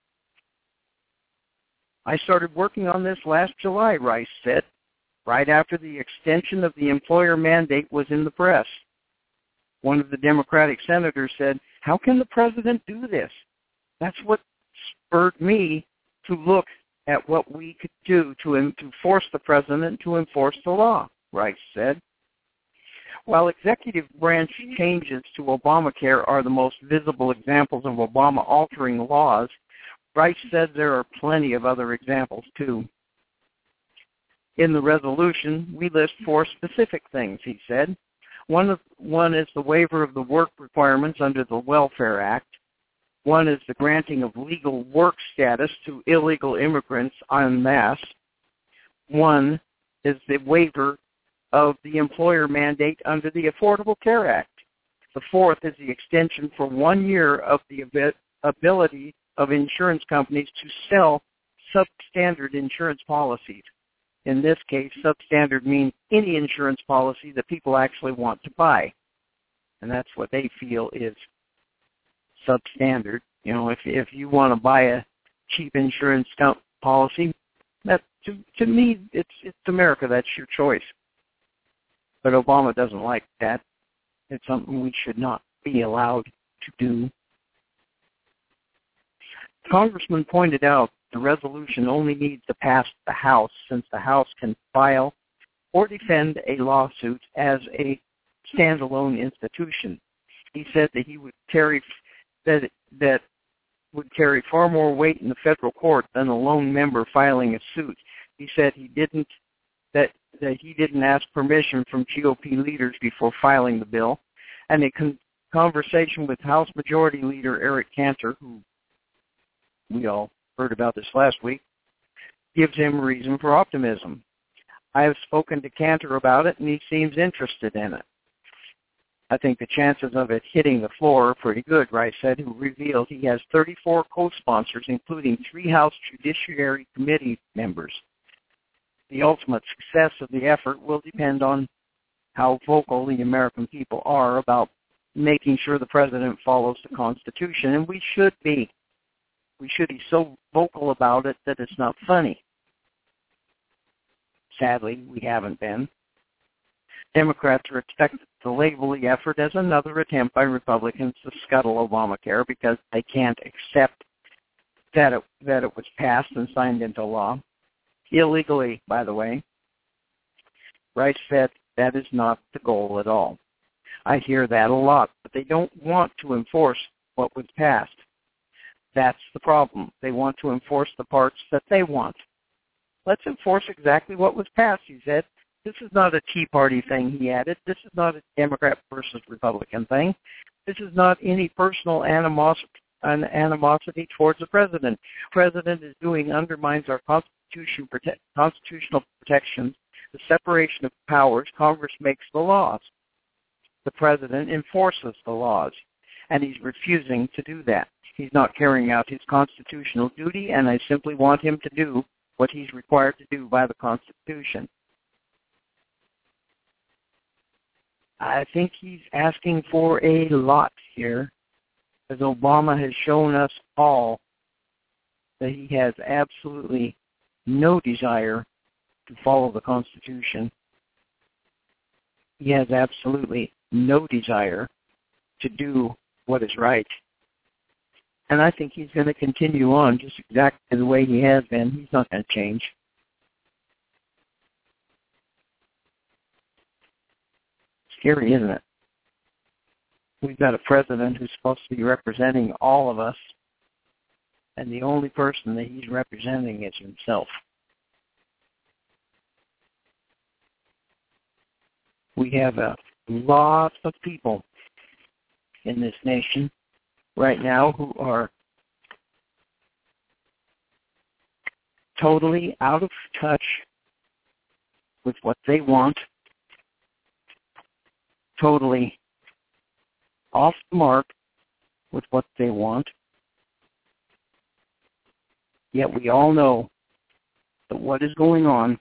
I started working on this last July, Rice said, right after the extension of the employer mandate was in the press. One of the Democratic senators said, how can the president do this? That's what spurred me to look at what we could do to, to force the president to enforce the law, Rice said. While executive branch changes to Obamacare are the most visible examples of Obama altering laws, Rice said there are plenty of other examples, too. In the resolution, we list four specific things, he said. One, of, one is the waiver of the work requirements under the Welfare Act. One is the granting of legal work status to illegal immigrants en masse. One is the waiver of the employer mandate under the Affordable Care Act. The fourth is the extension for one year of the ability of insurance companies to sell substandard insurance policies. In this case, substandard means any insurance policy that people actually want to buy. And that's what they feel is substandard. You know, if if you want to buy a cheap insurance policy, that to to me, it's it's America. That's your choice. But Obama doesn't like that. It's something we should not be allowed to do. The Congressman pointed out the resolution only needs to pass the House, since the House can file or defend a lawsuit as a standalone institution. He said that he would carry that that would carry far more weight in the federal court than a lone member filing a suit. He said he didn't that that he didn't ask permission from G O P leaders before filing the bill, and it con- conversation with House Majority Leader Eric Cantor, who we all heard about this last week, gives him reason for optimism. I have spoken to Cantor about it, and he seems interested in it. I think the chances of it hitting the floor are pretty good, Rice said, who revealed he has thirty-four co-sponsors, including three House Judiciary Committee members. The ultimate success of the effort will depend on how vocal the American people are about making sure the president follows the Constitution, and we should be. We should be so vocal about it that it's not funny. Sadly, we haven't been. Democrats are expected to label the effort as another attempt by Republicans to scuttle Obamacare because they can't accept that it, that it was passed and signed into law. Illegally, by the way. Rice said that is not the goal at all. I hear that a lot, but they don't want to enforce what was passed. That's the problem. They want to enforce the parts that they want. Let's enforce exactly what was passed, he said. This is not a Tea Party thing, he added. This is not a Democrat versus Republican thing. This is not any personal animosity, an animosity towards the president. The president is doing undermines our Constitution, prote- constitutional protections, the separation of powers. Congress makes the laws. The president enforces the laws, and he's refusing to do that. He's not carrying out his constitutional duty, and I simply want him to do what he's required to do by the Constitution. I think he's asking for a lot here, as Obama has shown us all that he has absolutely no desire to follow the Constitution. He has absolutely no desire to do what is right. And I think he's going to continue on just exactly the way he has been. He's not going to change. Scary, isn't it? We've got a president who's supposed to be representing all of us, and the only person that he's representing is himself. We have a lot of people in this nation right now who are totally out of touch with what they want, totally off the mark with what they want. Yet we all know that what is going on,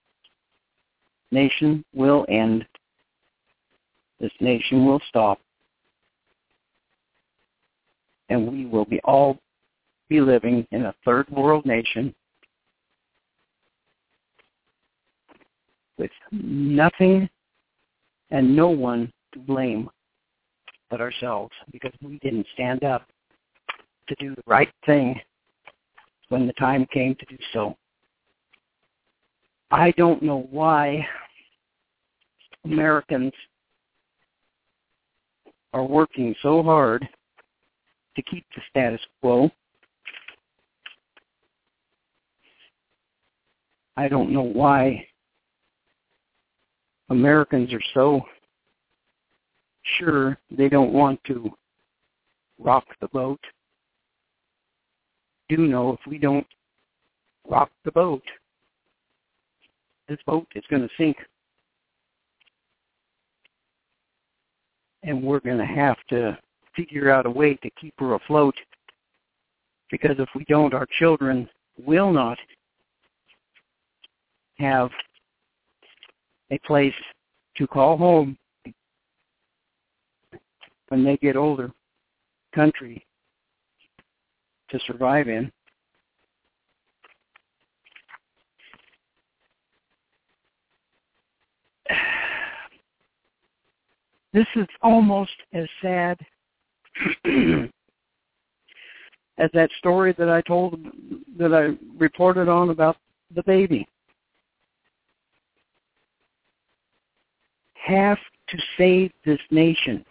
nation will end. This nation will stop. And we will be all be living in a third world nation with nothing and no one to blame but ourselves, because we didn't stand up to do the right thing when the time came to do so. I don't know why Americans are working so hard to keep the status quo. I don't know why Americans are so sure they don't want to rock the boat. Do know if we don't rock the boat, this boat is going to sink. And we're going to have to figure out a way to keep her afloat, because if we don't, our children will not have a place to call home when they get older, country to survive in. This is almost as sad as that story that I told, that I reported on about the baby. Have to save this nation.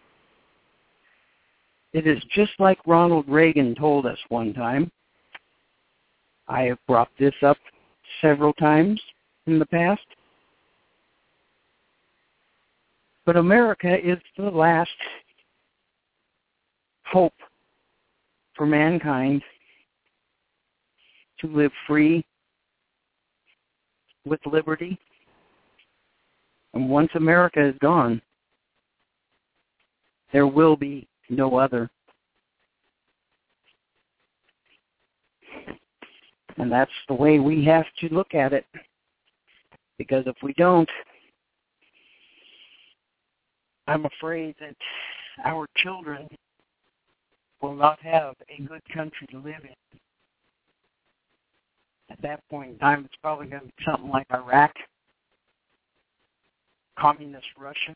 It is just like Ronald Reagan told us one time. I have brought this up several times in the past. But America is the last hope for mankind to live free with liberty. And once America is gone, there will be no other. And that's the way we have to look at it. Because if we don't, I'm afraid that our children will not have a good country to live in. At that point in time, it's probably going to be something like Iraq, communist Russia,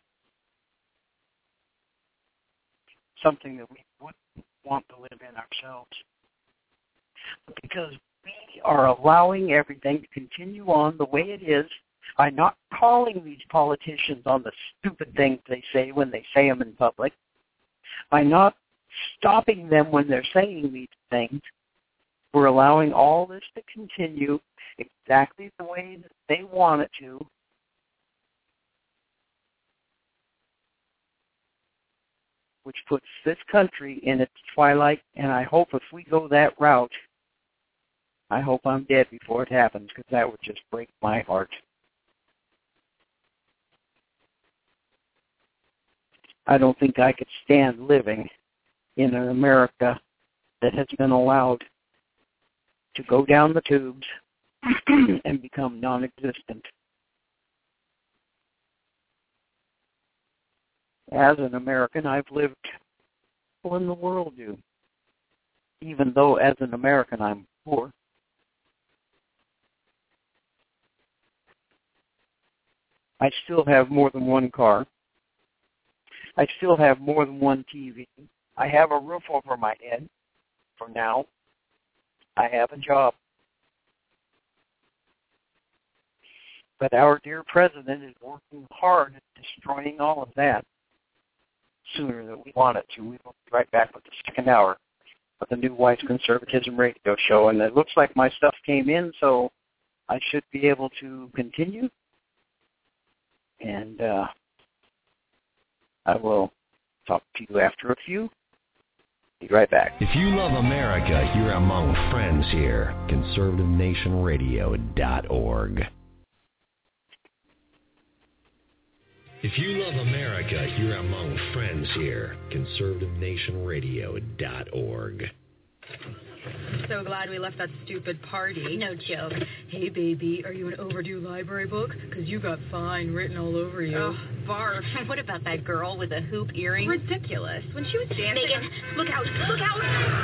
something that we wouldn't want to live in ourselves. But because we are allowing everything to continue on the way it is, by not calling these politicians on the stupid things they say when they say them in public, by not stopping them when they're saying these things, we're allowing all this to continue exactly the way that they want it to. Which puts this country in its twilight, and I hope if we go that route, I hope I'm dead before it happens, because that would just break my heart. I don't think I could stand living in an America that has been allowed to go down the tubes and become non-existent. As an American, I've lived people in the world do, even though as an American I'm poor. I still have more than one car. I still have more than one T V. I have a roof over my head for now. I have a job. But our dear president is working hard at destroying all of that sooner than we want it to. We will be right back with the second hour of the New Wise Conservatism radio show. And it looks like my stuff came in, so I should be able to continue. And uh, I will talk to you after a few. Be right back. If you love America, you're among friends here. conservative nation radio dot org. If you love America, you're among friends here. conservative nation radio dot org. So glad we left that stupid party. No joke. Hey, baby, are you an overdue library book? Because you got fine written all over you. Oh, Barb. What about that girl with the hoop earrings? Ridiculous. When she was dancing... Megan, look out. Look out.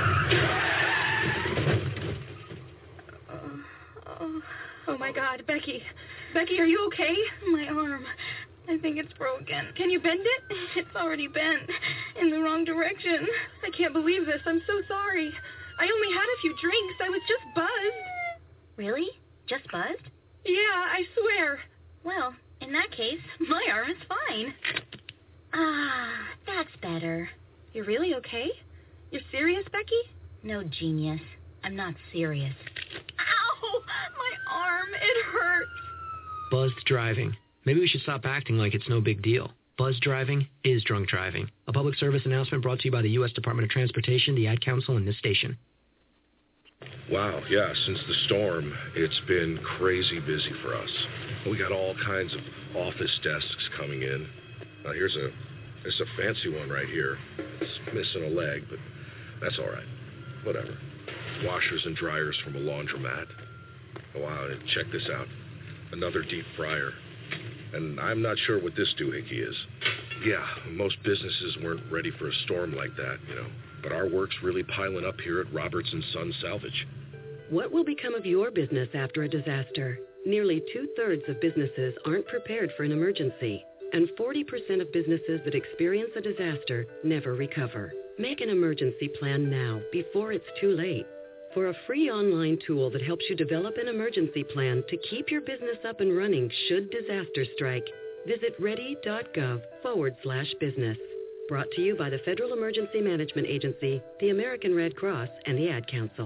Oh, oh, oh, my God. Becky. Becky, are you okay? My arm. I think it's broken. Can you bend it? It's already bent. In the wrong direction. I can't believe this. I'm so sorry. I only had a few drinks. I was just buzzed. Really? Just buzzed? Yeah, I swear. Well, in that case, my arm is fine. Ah, that's better. You're really okay? You're serious, Becky? No, genius. I'm not serious. Ow! My arm. It hurts. Buzzed driving. Maybe we should stop acting like it's no big deal. Buzz driving is drunk driving. A public service announcement brought to you by the U S Department of Transportation, the Ad Council, and this station. Wow, yeah, since the storm, it's been crazy busy for us. We got all kinds of office desks coming in. Uh, here's a here's a fancy one right here. It's missing a leg, but that's all right. Whatever. Washers and dryers from a laundromat. Oh, wow, and check this out. Another deep fryer. And I'm not sure what this doohickey is. Yeah, most businesses weren't ready for a storm like that, you know. But our work's really piling up here at Roberts and Son Salvage. What will become of your business after a disaster? Nearly two-thirds of businesses aren't prepared for an emergency, and forty percent of businesses that experience a disaster never recover. Make an emergency plan now, before it's too late. For a free online tool that helps you develop an emergency plan to keep your business up and running should disaster strike, visit ready.gov forward slash business. Brought to you by the Federal Emergency Management Agency, the American Red Cross, and the Ad Council.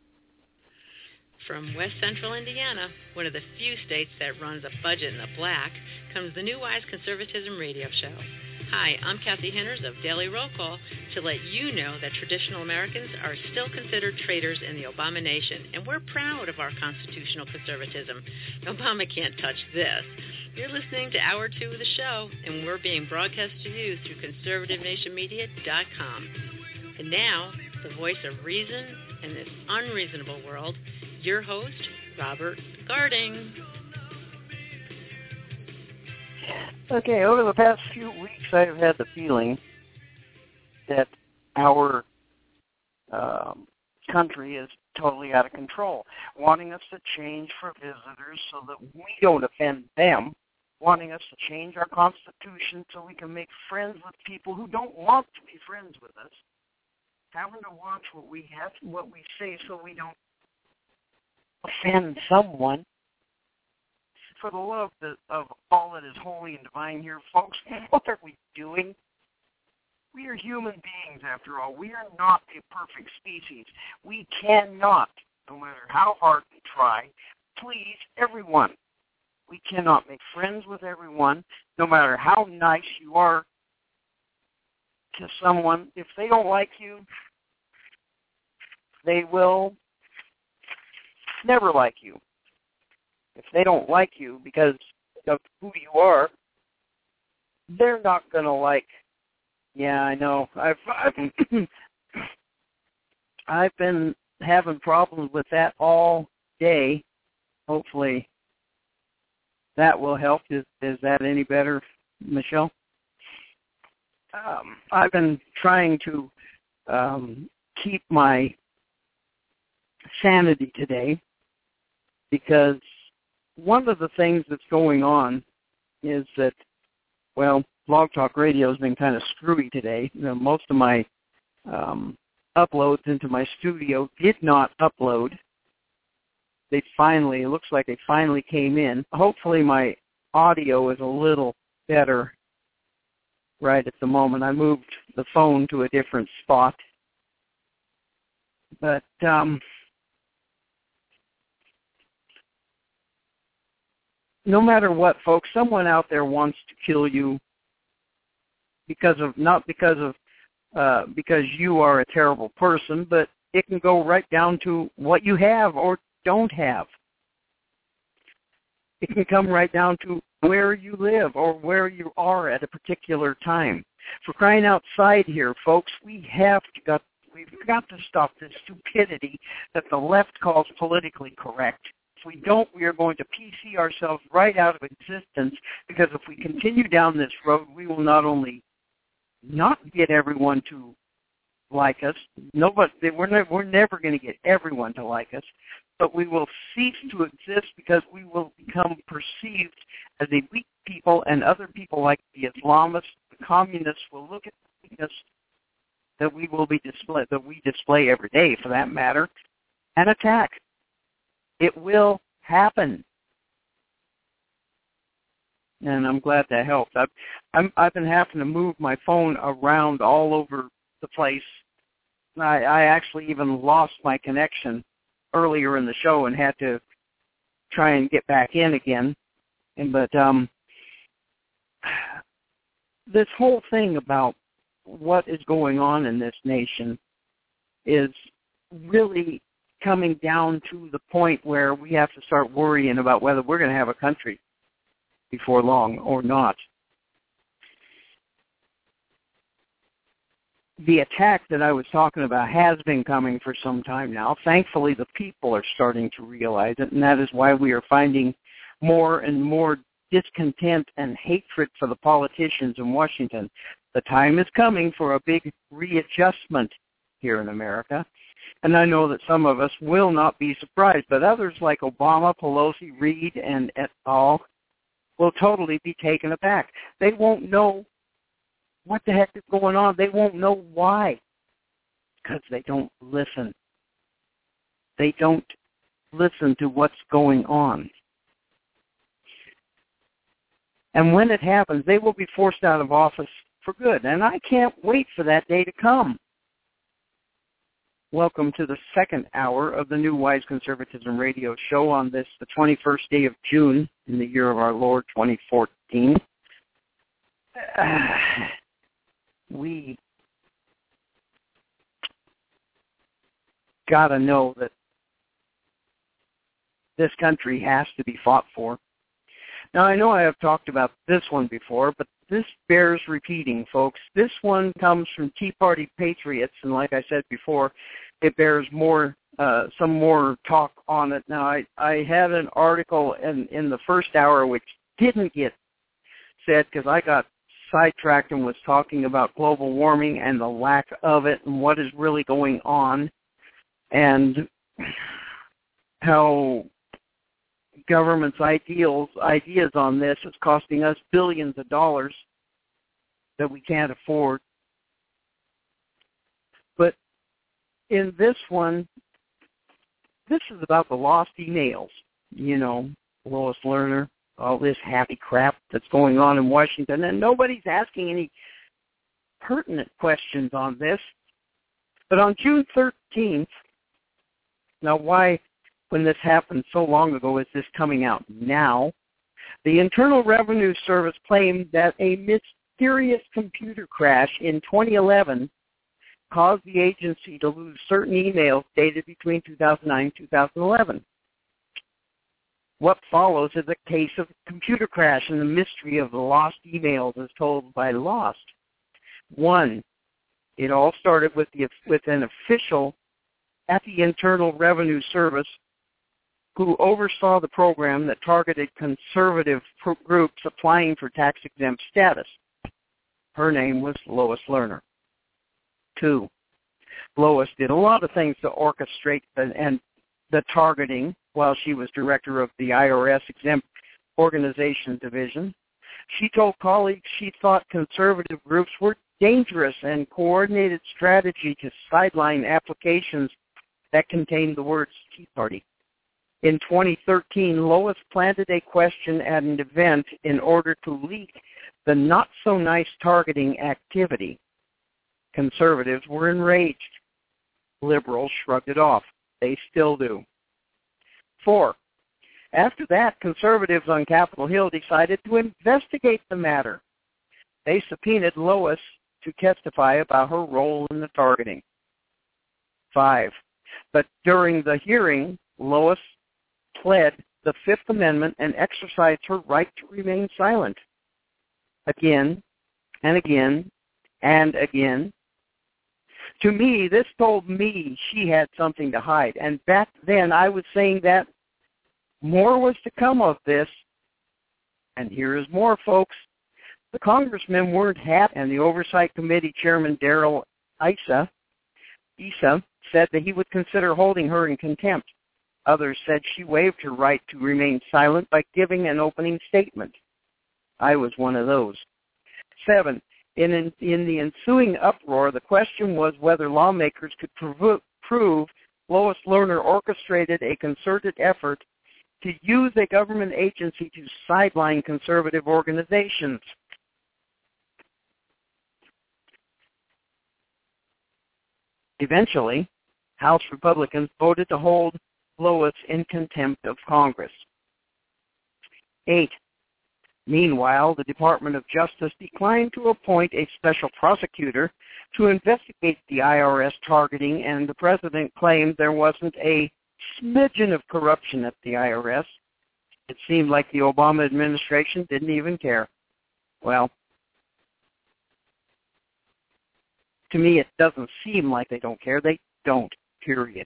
From West Central Indiana, one of the few states that runs a budget in the black, comes the New Wise Conservatism radio show. Hi, I'm Kathy Henners of Daily Roll Call to let you know that traditional Americans are still considered traitors in the Obama nation, and we're proud of our constitutional conservatism. Obama can't touch this. You're listening to Hour two of the show, and we're being broadcast to you through conservative nation media dot com. And now, the voice of reason in this unreasonable world, your host, Robert Garding. Okay, over the past few weeks, I've had the feeling that our um, country is totally out of control, wanting us to change for visitors so that we don't offend them, wanting us to change our Constitution so we can make friends with people who don't want to be friends with us, having to watch what we have, what we say so we don't offend someone. For the love of all that is holy and divine here, folks, what are we doing? We are human beings, after all. We are not a perfect species. We cannot, no matter how hard we try, please everyone. We cannot make friends with everyone, no matter how nice you are to someone. If they don't like you, they will never like you. If they don't like you because of who you are, they're not going to like, yeah, I know. I've, I've, I've been having problems with that all day. Hopefully that will help. Is, is that any better, Michelle? Um, I've been trying to um, keep my sanity today because one of the things that's going on is that, well, Blog Talk Radio has been kind of screwy today. You know, most of my um, uploads into my studio did not upload. They finally, it looks like they finally came in. Hopefully my audio is a little better right at the moment. I moved the phone to a different spot. But um, no matter what, folks, someone out there wants to kill you because of, not because of, uh, because you are a terrible person, but it can go right down to what you have or don't have. It can come right down to where you live or where you are at a particular time. For crying outside here, folks, we have to got, we've got to stop this stupidity that the left calls politically correct. If we don't, we are going to P C ourselves right out of existence, because if we continue down this road, we will not only not get everyone to like us, nobody, we're, ne- we're never going to get everyone to like us, but we will cease to exist because we will become perceived as a weak people, and other people like the Islamists, the communists will look at the weakness that we will be display, that we display every day, for that matter, and attack. It will happen, and I'm glad that helped. I've, I'm, I've been having to move my phone around all over the place. I, I actually even lost my connection earlier in the show and had to try and get back in again. And but um, this whole thing about what is going on in this nation is really coming down to the point where we have to start worrying about whether we're going to have a country before long or not. The attack that I was talking about has been coming for some time now. Thankfully, the people are starting to realize it, and that is why we are finding more and more discontent and hatred for the politicians in Washington. The time is coming for a big readjustment here in America. And I know that some of us will not be surprised, but others like Obama, Pelosi, Reid, and et al. Will totally be taken aback. They won't know what the heck is going on. They won't know why, because they don't listen. They don't listen to what's going on. And when it happens, they will be forced out of office for good. And I can't wait for that day to come. Welcome to the second hour of the New Wise Conservatism Radio Show on this, the twenty-first day of June in the year of our Lord, twenty fourteen. uh, we got to know that this country has to be fought for. Now, I know I have talked about this one before, but this bears repeating, folks. This one comes from Tea Party patriots, and like I said before, it bears more, uh, some more talk on it. Now, I, I had an article in, in the first hour which didn't get said because I got sidetracked and was talking about global warming and the lack of it and what is really going on and how government's ideals, ideas on this is costing us billions of dollars that we can't afford. But in this one, this is about the lost emails. You know, Lois Lerner, all this happy crap that's going on in Washington, and nobody's asking any pertinent questions on this. But on June thirteenth, now why, when this happened so long ago, is this coming out now? The Internal Revenue Service claimed that a mysterious computer crash in twenty eleven caused the agency to lose certain emails dated between two thousand nine and two thousand eleven. What follows is a case of computer crash and the mystery of the lost emails as told by Lost. One, it all started with, the, with an official at the Internal Revenue Service who oversaw the program that targeted conservative pro- groups applying for tax-exempt status. Her name was Lois Lerner. Two, Lois did a lot of things to orchestrate the, and the targeting while she was director of the I R S Exempt Organization Division. She told colleagues she thought conservative groups were dangerous and coordinated strategy to sideline applications that contained the words Tea Party. In twenty thirteen, Lois planted a question at an event in order to leak the not-so-nice targeting activity. Conservatives were enraged. Liberals shrugged it off. They still do. Four, after that, conservatives on Capitol Hill decided to investigate the matter. They subpoenaed Lois to testify about her role in the targeting. Five, but during the hearing, Lois pled the Fifth Amendment and exercised her right to remain silent. Again and again and again. To me, this told me she had something to hide. And back then, I was saying that more was to come of this. And here is more, folks. The congressmen weren't happy, and the Oversight Committee Chairman Darrell Issa, Issa said that he would consider holding her in contempt. Others said she waived her right to remain silent by giving an opening statement. I was one of those. Seven, in, in, in the ensuing uproar, the question was whether lawmakers could prov- prove Lois Lerner orchestrated a concerted effort to use a government agency to sideline conservative organizations. Eventually, House Republicans voted to hold Lois in contempt of Congress. Eight, meanwhile, the Department of Justice declined to appoint a special prosecutor to investigate the I R S targeting, and the president claimed there wasn't a smidgen of corruption at the I R S. It seemed like the Obama administration didn't even care. Well, to me, it doesn't seem like they don't care. They don't, period.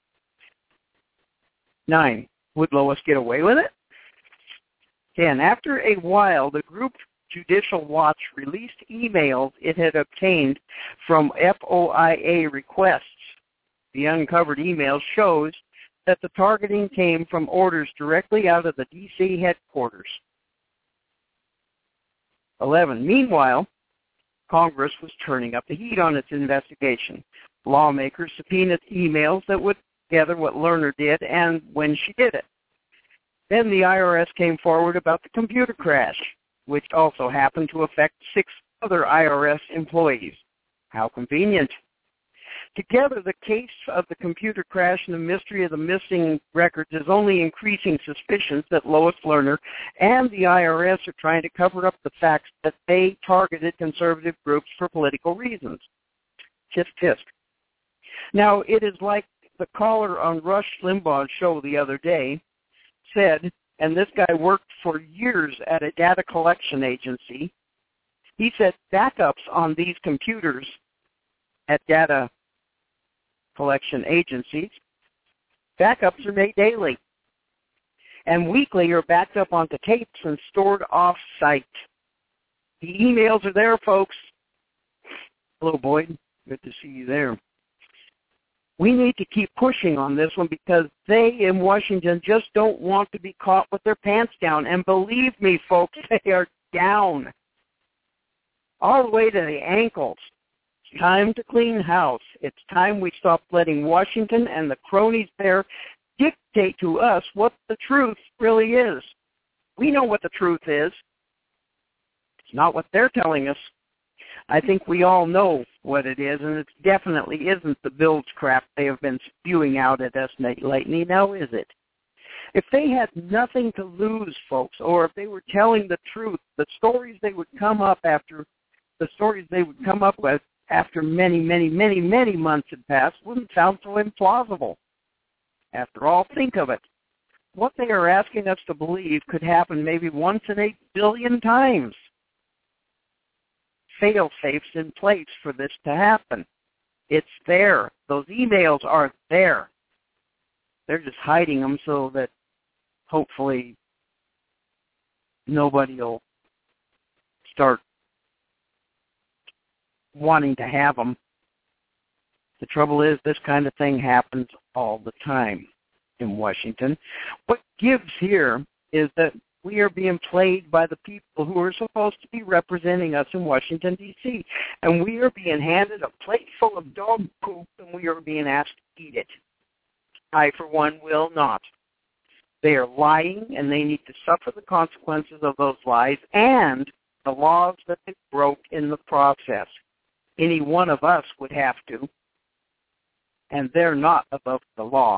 Nine, would Lois get away with it? Ten, after a while, the group Judicial Watch released emails it had obtained from F O I A requests. The uncovered email shows that the targeting came from orders directly out of the D C headquarters. Eleven, meanwhile, Congress was turning up the heat on its investigation. Lawmakers subpoenaed emails that would gather what Lerner did and when she did it. Then the I R S came forward about the computer crash, which also happened to affect six other I R S employees. How convenient. Together, the case of the computer crash and the mystery of the missing records is only increasing suspicions that Lois Lerner and the I R S are trying to cover up the facts that they targeted conservative groups for political reasons. Tisk, tisk. Now, it is like the caller on Rush Limbaugh's show the other day said, and this guy worked for years at a data collection agency, he said backups on these computers at data collection agencies, backups are made daily and weekly are backed up onto tapes and stored off-site. The emails are there, folks. Hello, Boyd. Good to see you there. We need to keep pushing on this one because they in Washington just don't want to be caught with their pants down. And believe me, folks, they are down all the way to the ankles. It's time to clean house. It's time we stop letting Washington and the cronies there dictate to us what the truth really is. We know what the truth is. It's not what they're telling us. I think we all know what it is, and it definitely isn't the bilge crap they have been spewing out at us lately, now is it? If they had nothing to lose, folks, or if they were telling the truth, the stories they would come up after, the stories they would come up with after many, many, many, many months had passed wouldn't sound so implausible. After all, think of it. What they are asking us to believe could happen maybe once in eight billion times. Fail-safes in place for this to happen. It's there. Those emails are there. They're just hiding them so that hopefully nobody will start wanting to have them. The trouble is this kind of thing happens all the time in Washington. What gives here is that we are being played by the people who are supposed to be representing us in Washington, D C, and we are being handed a plate full of dog poop, and we are being asked to eat it. I, for one, will not. They are lying, and they need to suffer the consequences of those lies and the laws that they broke in the process. Any one of us would have to, and they're not above the law.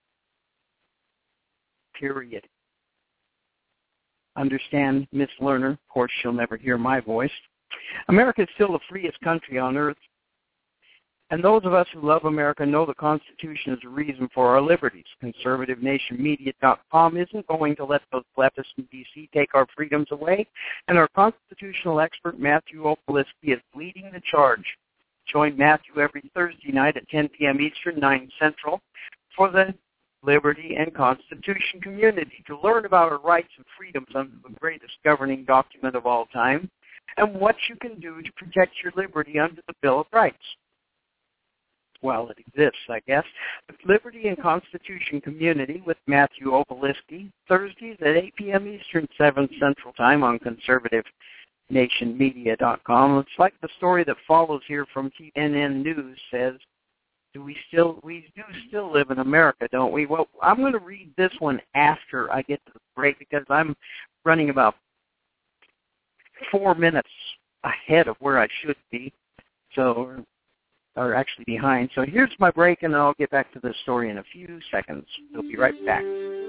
Period. Understand, Miss Lerner. Of course, she'll never hear my voice. America is still the freest country on earth. And those of us who love America know the Constitution is a reason for our liberties. Conservative Nation Media dot com isn't going to let those leftists in D C take our freedoms away. And our constitutional expert, Matthew Opaliski, is leading the charge. Join Matthew every Thursday night at ten p.m. Eastern, nine Central, for the Liberty and Constitution community to learn about our rights and freedoms under the greatest governing document of all time and what you can do to protect your liberty under the Bill of Rights. Well, it exists, I guess. The Liberty and Constitution community with Matthew Opaliski, Thursdays at eight p.m. Eastern, seven Central Time on Conservative Nation Media dot com. It's like the story that follows here from T N N News says, Do we still, we do still live in America, don't we? Well, I'm going to read this one after I get to the break because I'm running about four minutes ahead of where I should be, so, or actually behind. So here's my break, and I'll get back to this story in a few seconds. We'll be right back.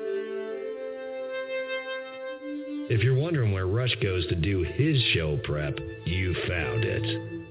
If you're wondering where Rush goes to do his show prep, you found it.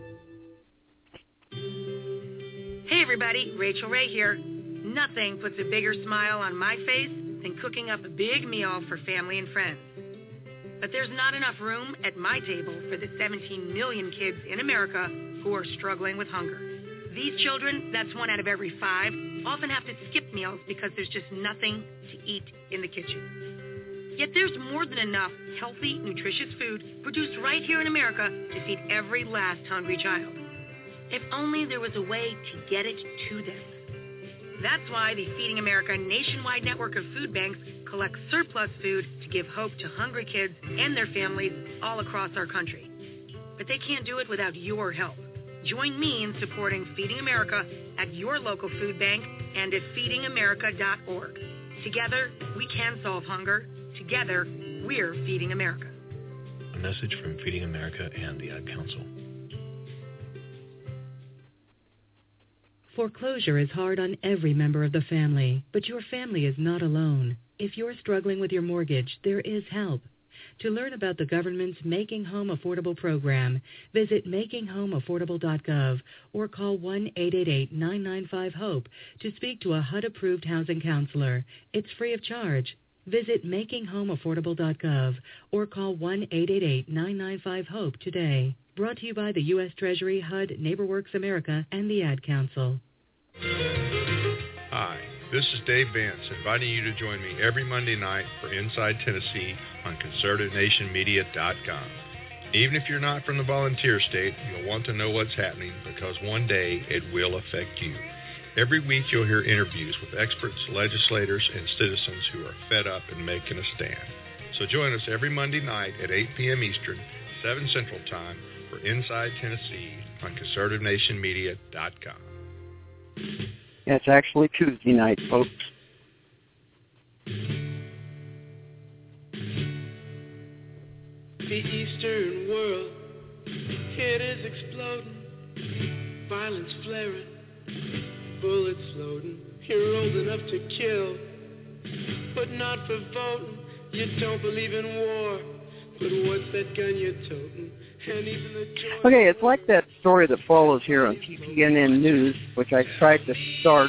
Hey everybody, Rachel Ray here. Nothing puts a bigger smile on my face than cooking up a big meal for family and friends. But there's not enough room at my table for the seventeen million kids in America who are struggling with hunger. These children, that's one out of every five, often have to skip meals because there's just nothing to eat in the kitchen. Yet there's more than enough healthy, nutritious food produced right here in America to feed every last hungry child. If only there was a way to get it to them. That's why the Feeding America nationwide network of food banks collects surplus food to give hope to hungry kids and their families all across our country. But they can't do it without your help. Join me in supporting Feeding America at your local food bank and at feeding america dot org. Together, we can solve hunger. Together, we're Feeding America. A message from Feeding America and the Ad Council. Foreclosure is hard on every member of the family, but your family is not alone. If you're struggling with your mortgage, there is help. To learn about the government's Making Home Affordable program, visit making home affordable dot gov or call one eight eight eight, nine nine five, HOPE to speak to a H U D-approved housing counselor. It's free of charge. Visit making home affordable dot gov or call one eight eight eight, nine nine five, HOPE today. Brought to you by the U S Treasury, H U D, NeighborWorks America, and the Ad Council. Hi, this is Dave Vance, inviting you to join me every Monday night for Inside Tennessee on conservative nation media dot com. Even if you're not from the volunteer state, you'll want to know what's happening because one day it will affect you. Every week you'll hear interviews with experts, legislators, and citizens who are fed up and making a stand. So join us every Monday night at eight p.m. Eastern, seven Central Time for Inside Tennessee on conservative nation media dot com. Yeah, it's actually Tuesday night, folks. The Eastern world, it is exploding, violence flaring, bullets loading. You're old enough to kill, but not for voting. You don't believe in war, but what's that gun you're toting? And even the joy. Okay, it's like that story that follows here on T P N N News, which I tried to start.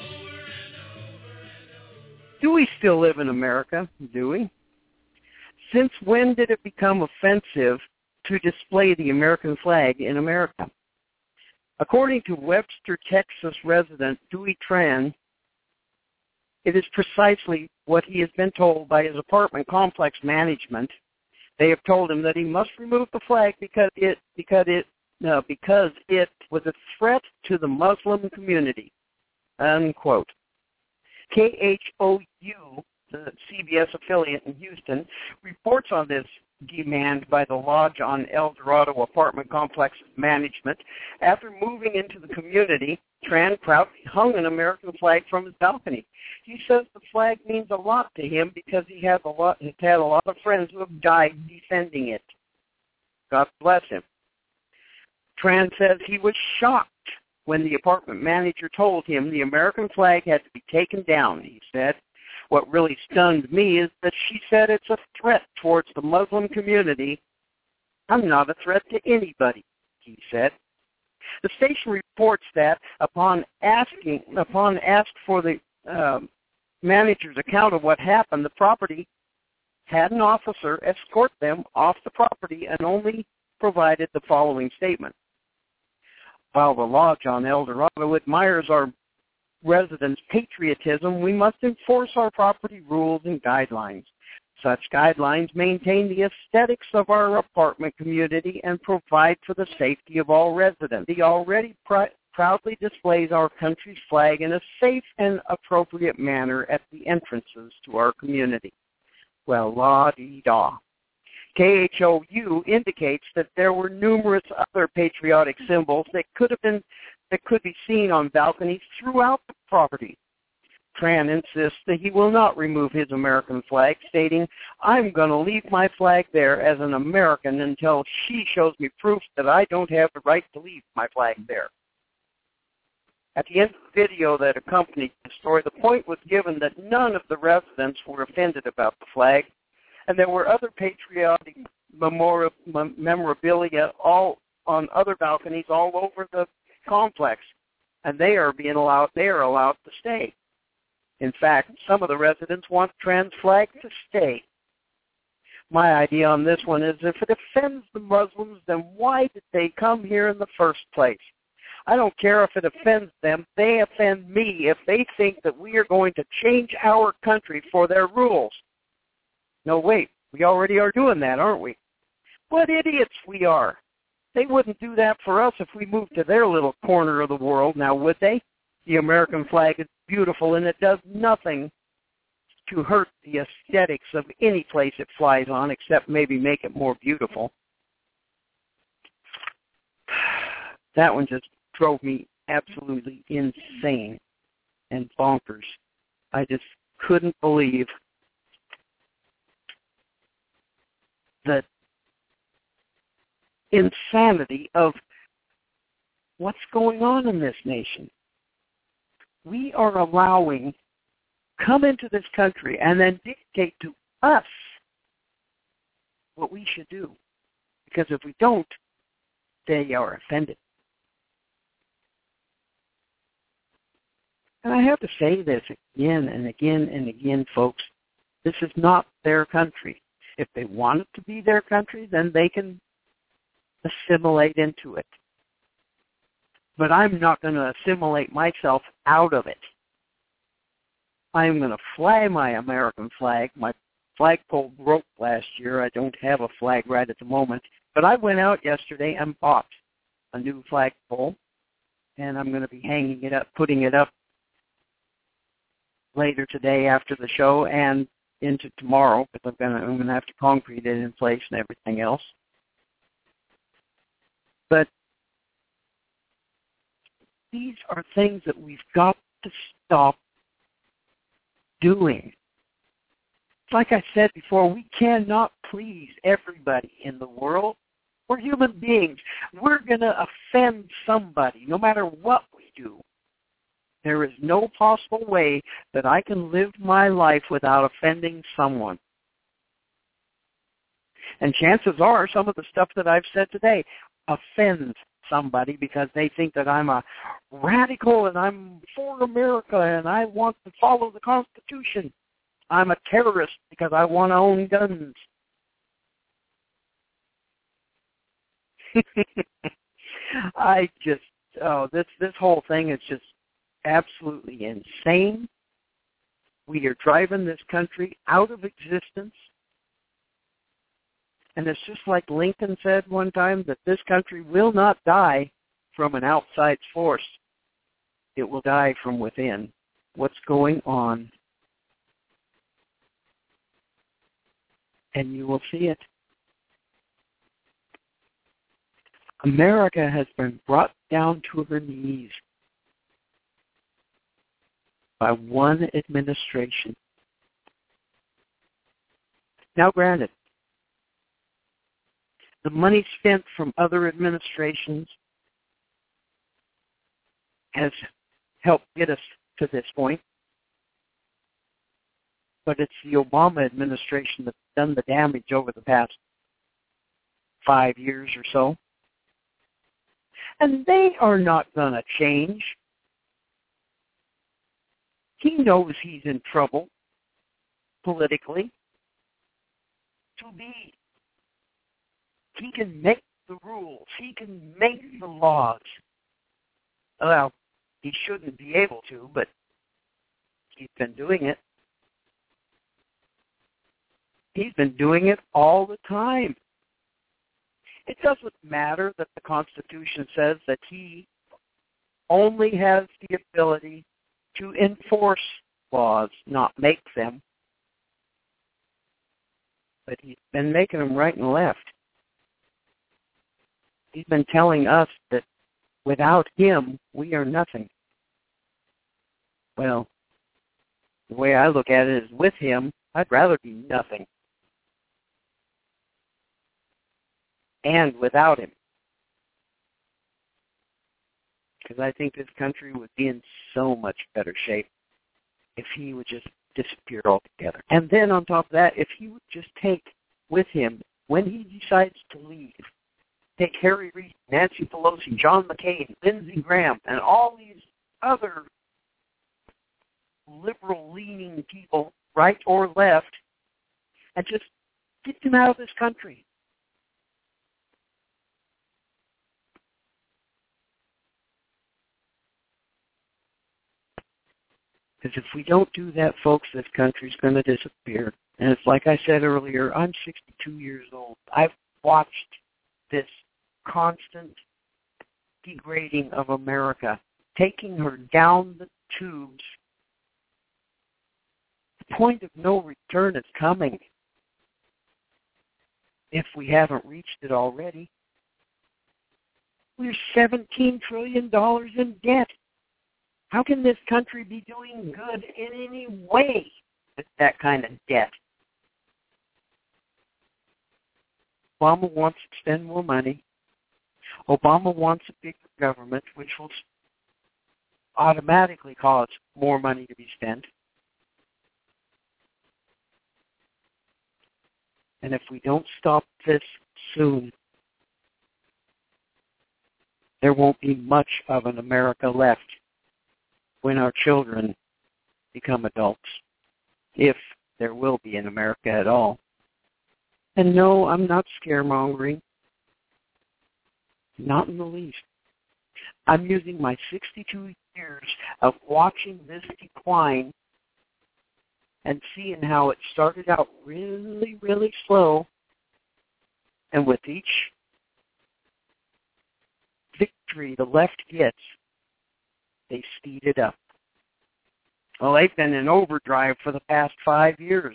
Do we still live in America? Do we? Since when did it become offensive to display the American flag in America? According to Webster, Texas resident Dewey Tran, it is precisely what he has been told by his apartment complex management. They have told him that he must remove the flag because it because it no, because it was a threat to the Muslim community. Unquote. K H O U, the C B S affiliate in Houston, reports on this demand by the Lodge on El Dorado apartment complex management. After moving into the community, Tran proudly hung an American flag from his balcony. He says the flag means a lot to him because he has a lot has had a lot of friends who have died defending it. God bless him. Tran says he was shocked when the apartment manager told him the American flag had to be taken down. He said, "What really stunned me is that she said it's a threat towards the Muslim community. I'm not a threat to anybody," he said. The station reports that upon asking, upon asked for the uh, manager's account of what happened, the property had an officer escort them off the property and only provided the following statement. While the Lodge on El Dorado admires our residents' patriotism, we must enforce our property rules and guidelines. Such guidelines maintain the aesthetics of our apartment community and provide for the safety of all residents. The already pr- proudly displays our country's flag in a safe and appropriate manner at the entrances to our community. Well, la-dee-da. K H O U indicates that there were numerous other patriotic symbols that could have been that could be seen on balconies throughout the property. Tran insists that he will not remove his American flag, stating, "I'm going to leave my flag there as an American until she shows me proof that I don't have the right to leave my flag there." At the end of the video that accompanied the story, the point was given that none of the residents were offended about the flag, and there were other patriotic memori- memorabilia all on other balconies all over the complex, and they are being allowed. They are allowed to stay. In fact, some of the residents want Tran's flag to stay. My idea on this one is if it offends the Muslims, then why did they come here in the first place? I don't care if it offends them. They offend me if they think that we are going to change our country for their rules. No, wait, we already are doing that, aren't we? What idiots we are. They wouldn't do that for us if we moved to their little corner of the world, now would they? The American flag is beautiful, and it does nothing to hurt the aesthetics of any place it flies on, except maybe make it more beautiful. That one just drove me absolutely insane and bonkers. I just couldn't believe the insanity of what's going on in this nation. we are allowing come into this country and then dictate to us what we should do. Because if we don't, they are offended. And I have to say this again and again and again, folks. This is not their country. If they want it to be their country, then they can assimilate into it. But I'm not going to assimilate myself out of it. I'm going to fly my American flag. My flagpole broke last year. I don't have a flag right at the moment. But I went out yesterday and bought a new flagpole, and I'm going to be hanging it up, putting it up later today after the show and into tomorrow, because I'm going to, I'm going to have to concrete it in place and everything else. But these are things that we've got to stop doing. Like I said before, we cannot please everybody in the world. We're human beings. We're going to offend somebody no matter what we do. There is no possible way that I can live my life without offending someone. And chances are some of the stuff that I've said today offends somebody because they think that I'm a radical and I'm for America and I want to follow the Constitution. I'm a terrorist because I want to own guns. I just, oh, this this whole thing is just absolutely insane. We are driving this country out of existence. And it's just like Lincoln said one time, that this country will not die from an outside force. It will die from within. What's going on? And you will see it. America has been brought down to her knees by one administration. Now, granted, the money spent from other administrations has helped get us to this point. But it's the Obama administration that's done the damage over the past five years or so. And they are not going to change. He knows he's in trouble politically. To be, he can make the rules. He can make the laws. Well, he shouldn't be able to, but he's been doing it. He's been doing it all the time. It doesn't matter that the Constitution says that he only has the ability to enforce laws, not make them. But he's been making them right and left. He's been telling us that without him, we are nothing. Well, the way I look at it is with him, I'd rather be nothing. And without him. Because I think this country would be in so much better shape if he would just disappear altogether. And then on top of that, if he would just take with him, when he decides to leave, take Harry Reid, Nancy Pelosi, John McCain, Lindsey Graham, and all these other liberal-leaning people, right or left, and just get them out of this country. Because if we don't do that, folks, this country's going to disappear. And it's like I said earlier, I'm sixty-two years old. I've watched this constant degrading of America, taking her down the tubes. The point of no return is coming if we haven't reached it already. We're seventeen trillion dollars in debt. How can this country be doing good in any way with that kind of debt? Obama wants to spend more money. Obama wants a bigger government, which will automatically cause more money to be spent. And if we don't stop this soon, there won't be much of an America left when our children become adults, if there will be an America at all. And no, I'm not scaremongering. Not in the least. I'm using my sixty-two years of watching this decline and seeing how it started out really, really slow, and with each victory the left gets, they speed it up. Well, they've been in overdrive for the past five years.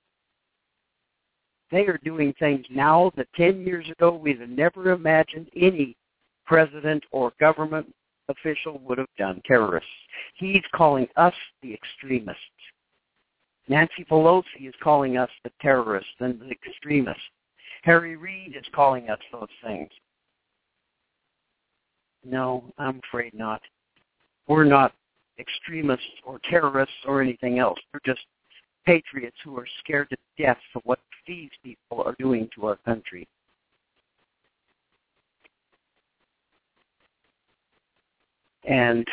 They are doing things now that ten years ago we'd have never imagined any president or government official would have done. Terrorists. He's calling us the extremists. Nancy Pelosi is calling us the terrorists and the extremists. Harry Reid is calling us those things. No, I'm afraid not. We're not extremists or terrorists or anything else. We're just patriots who are scared to death of what these people are doing to our country. And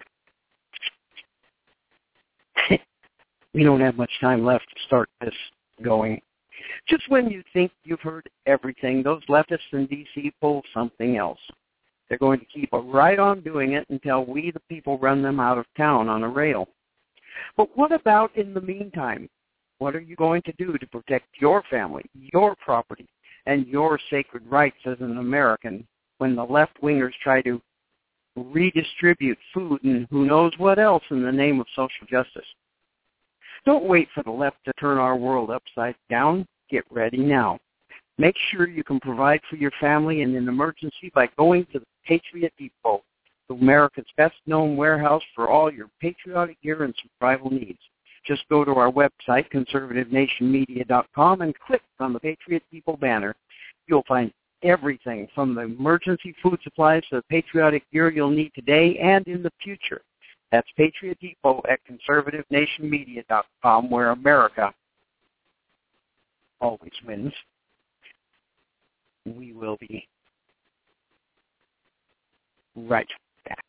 we don't have much time left to start this going. Just when you think you've heard everything, those leftists in D C pull something else. They're going to keep right on doing it until we, the people, run them out of town on a rail. But what about in the meantime? What are you going to do to protect your family, your property, and your sacred rights as an American when the left-wingers try to redistribute food and who knows what else in the name of social justice? Don't wait for the left to turn our world upside down. Get ready now. Make sure you can provide for your family in an emergency by going to the Patriot Depot, America's best-known warehouse for all your patriotic gear and survival needs. Just go to our website, conservative nation media dot com, and click on the Patriot Depot banner. You'll find everything from the emergency food supplies to the patriotic gear you'll need today and in the future. That's Patriot Depot at conservative nation media dot com, where America always wins. We will be right back.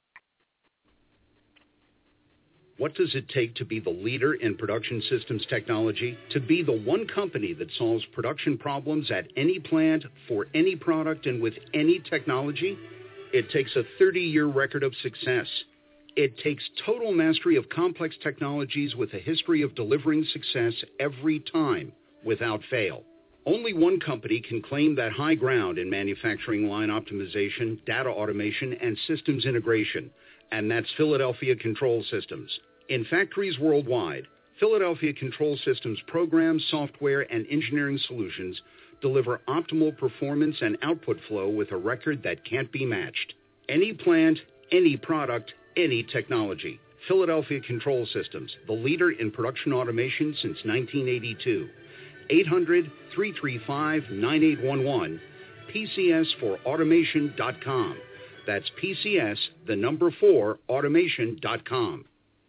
What does it take to be the leader in production systems technology? To be the one company that solves production problems at any plant, for any product, and with any technology? It takes a thirty-year record of success. It takes total mastery of complex technologies with a history of delivering success every time, without fail. Only one company can claim that high ground in manufacturing line optimization, data automation, and systems integration, and that's Philadelphia Control Systems. In factories worldwide, Philadelphia Control Systems programs, software, and engineering solutions deliver optimal performance and output flow with a record that can't be matched. Any plant, any product, any technology. Philadelphia Control Systems, the leader in production automation since nineteen eighty-two. eight hundred, three three five, nine eight one one, P C S for automation dot com. That's P C S, the number four, automation dot com.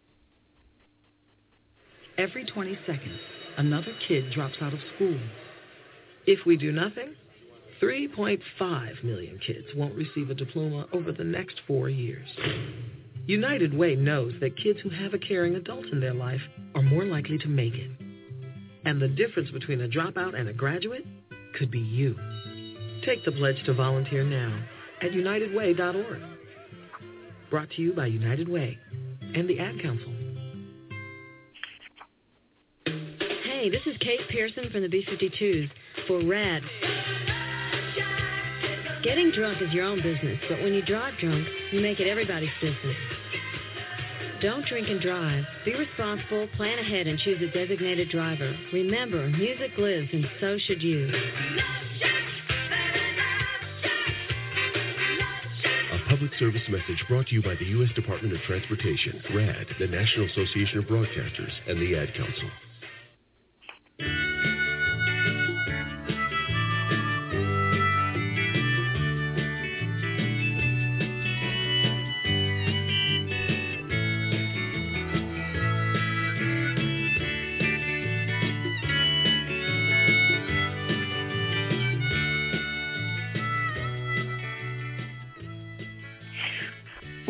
Every twenty seconds, another kid drops out of school. If we do nothing, three point five million kids won't receive a diploma over the next four years. United Way knows that kids who have a caring adult in their life are more likely to make it. And the difference between a dropout and a graduate could be you. Take the pledge to volunteer now at united way dot org. Brought to you by United Way and the Ad Council. Hey, this is Kate Pearson from the B fifty-twos for RAD. Getting drunk is your own business, but when you drive drunk, you make it everybody's business. Don't drink and drive. Be responsible, plan ahead, and choose a designated driver. Remember, music lives, and so should you. A public service message brought to you by the U S Department of Transportation, RAD, the National Association of Broadcasters, and the Ad Council.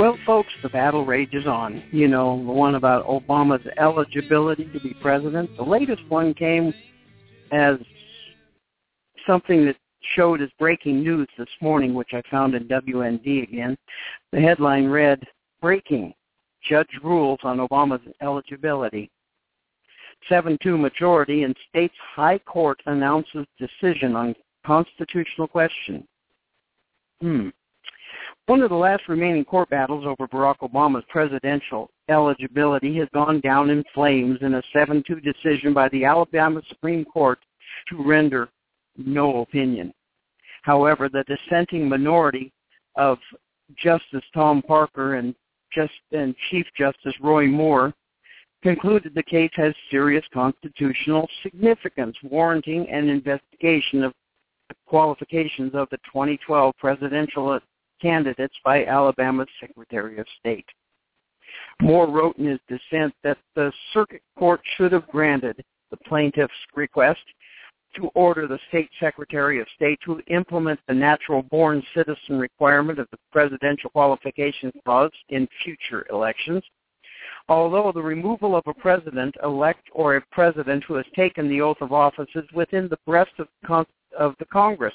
Well, folks, the battle rages on. You know, the one about Obama's eligibility to be president. The latest one came as something that showed as breaking news this morning, which I found in W N D again. The headline read, "Breaking, Judge Rules on Obama's Eligibility. seven two majority in state's high court announces decision on constitutional question." Hmm. One of the last remaining court battles over Barack Obama's presidential eligibility has gone down in flames in a seven two decision by the Alabama Supreme Court to render no opinion. However, the dissenting minority of Justice Tom Parker and, Just, and Chief Justice Roy Moore concluded the case has serious constitutional significance, warranting an investigation of the qualifications of the twenty twelve presidential candidates by Alabama's Secretary of State. Moore wrote in his dissent that the circuit court should have granted the plaintiff's request to order the state Secretary of State to implement the natural-born citizen requirement of the presidential qualifications clause in future elections. Although the removal of a president-elect or a president who has taken the oath of office is within the breast of, con- of the Congress,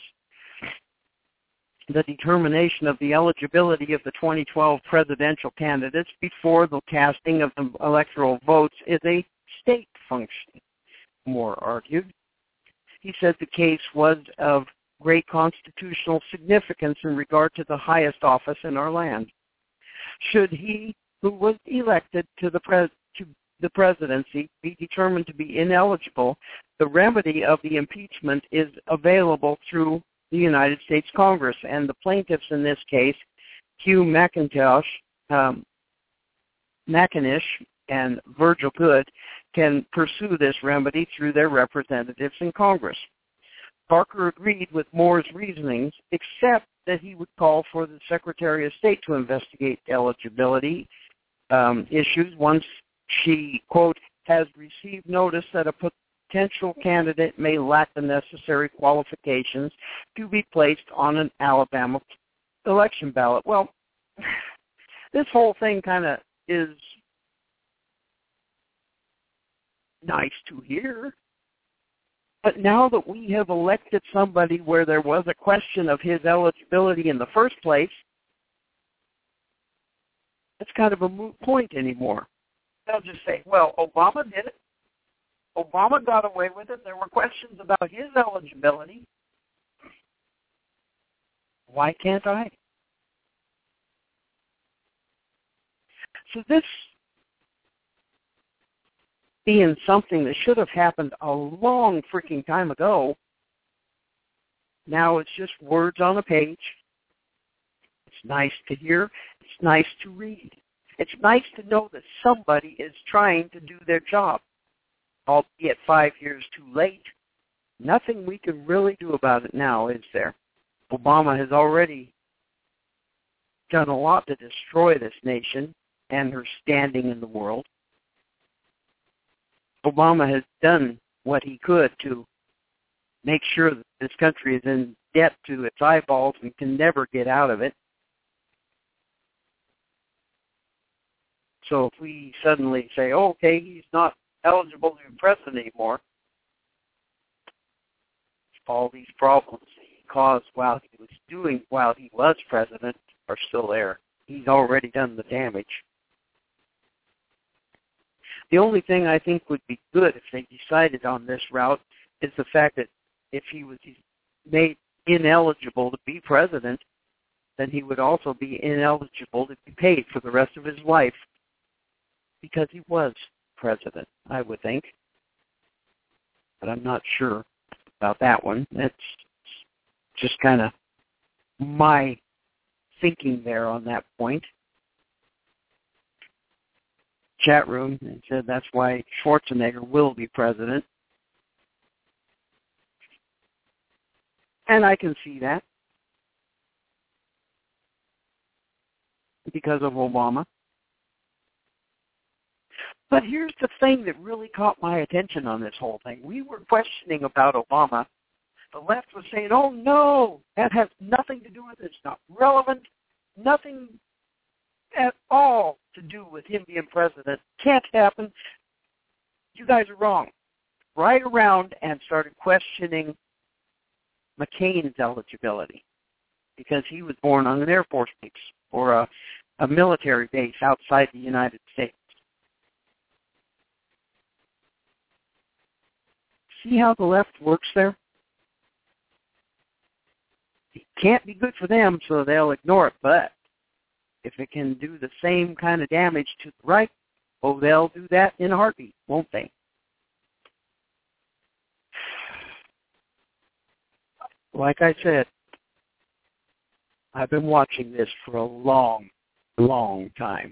the determination of the eligibility of the twenty twelve presidential candidates before the casting of the electoral votes is a state function, Moore argued. He said the case was of great constitutional significance in regard to the highest office in our land. Should he, who was elected to the pres- to the presidency, be determined to be ineligible, the remedy of the impeachment is available through the United States Congress, and the plaintiffs in this case, Hugh McIntosh, um, McInish, and Virgil Good, can pursue this remedy through their representatives in Congress. Parker agreed with Moore's reasonings, except that he would call for the Secretary of State to investigate eligibility um, issues once she, quote, has received notice that a potential candidate may lack the necessary qualifications to be placed on an Alabama election ballot. Well, this whole thing kind of is nice to hear, but now that we have elected somebody where there was a question of his eligibility in the first place, it's kind of a moot point anymore. They'll just say, well, Obama did it. Obama got away with it. There were questions about his eligibility. Why can't I? So this being something that should have happened a long freaking time ago, now it's just words on a page. It's nice to hear. It's nice to read. It's nice to know that somebody is trying to do their job, albeit five years too late. Nothing we can really do about it now, is there? Obama has already done a lot to destroy this nation and her standing in the world. Obama has done what he could to make sure that this country is in debt to its eyeballs and can never get out of it. So if we suddenly say, oh, okay, he's not eligible to be president anymore, all these problems he caused while he was doing, while he was president are still there. He's already done the damage. The only thing I think would be good if they decided on this route is the fact that if he was made ineligible to be president, then he would also be ineligible to be paid for the rest of his life because he was president, I would think. But I'm not sure about that one. That's just kind of my thinking there on that point. Chat room and said that's why Schwarzenegger will be president. And I can see that because of Obama. But here's the thing that really caught my attention on this whole thing. We were questioning about Obama. The left was saying, oh, no, that has nothing to do with it. It's not relevant. Nothing him being president. Can't happen. You guys are wrong. Right around and started questioning McCain's eligibility because he was born on an Air Force base or a, a military base outside the United States. See how the left works there? It can't be good for them, so they'll ignore it. But if it can do the same kind of damage to the right, oh, they'll do that in a heartbeat, won't they? Like I said, I've been watching this for a long, long time.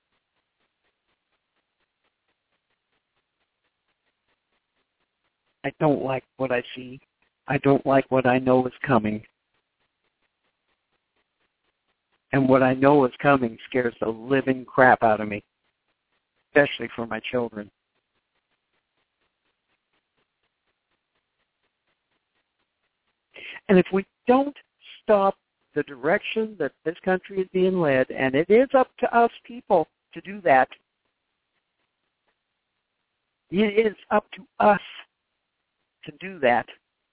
I don't like what I see. I don't like what I know is coming. And what I know is coming scares the living crap out of me, especially for my children. And if we don't stop the direction that this country is being led, and it is up to us people to do that, it is up to us to do that,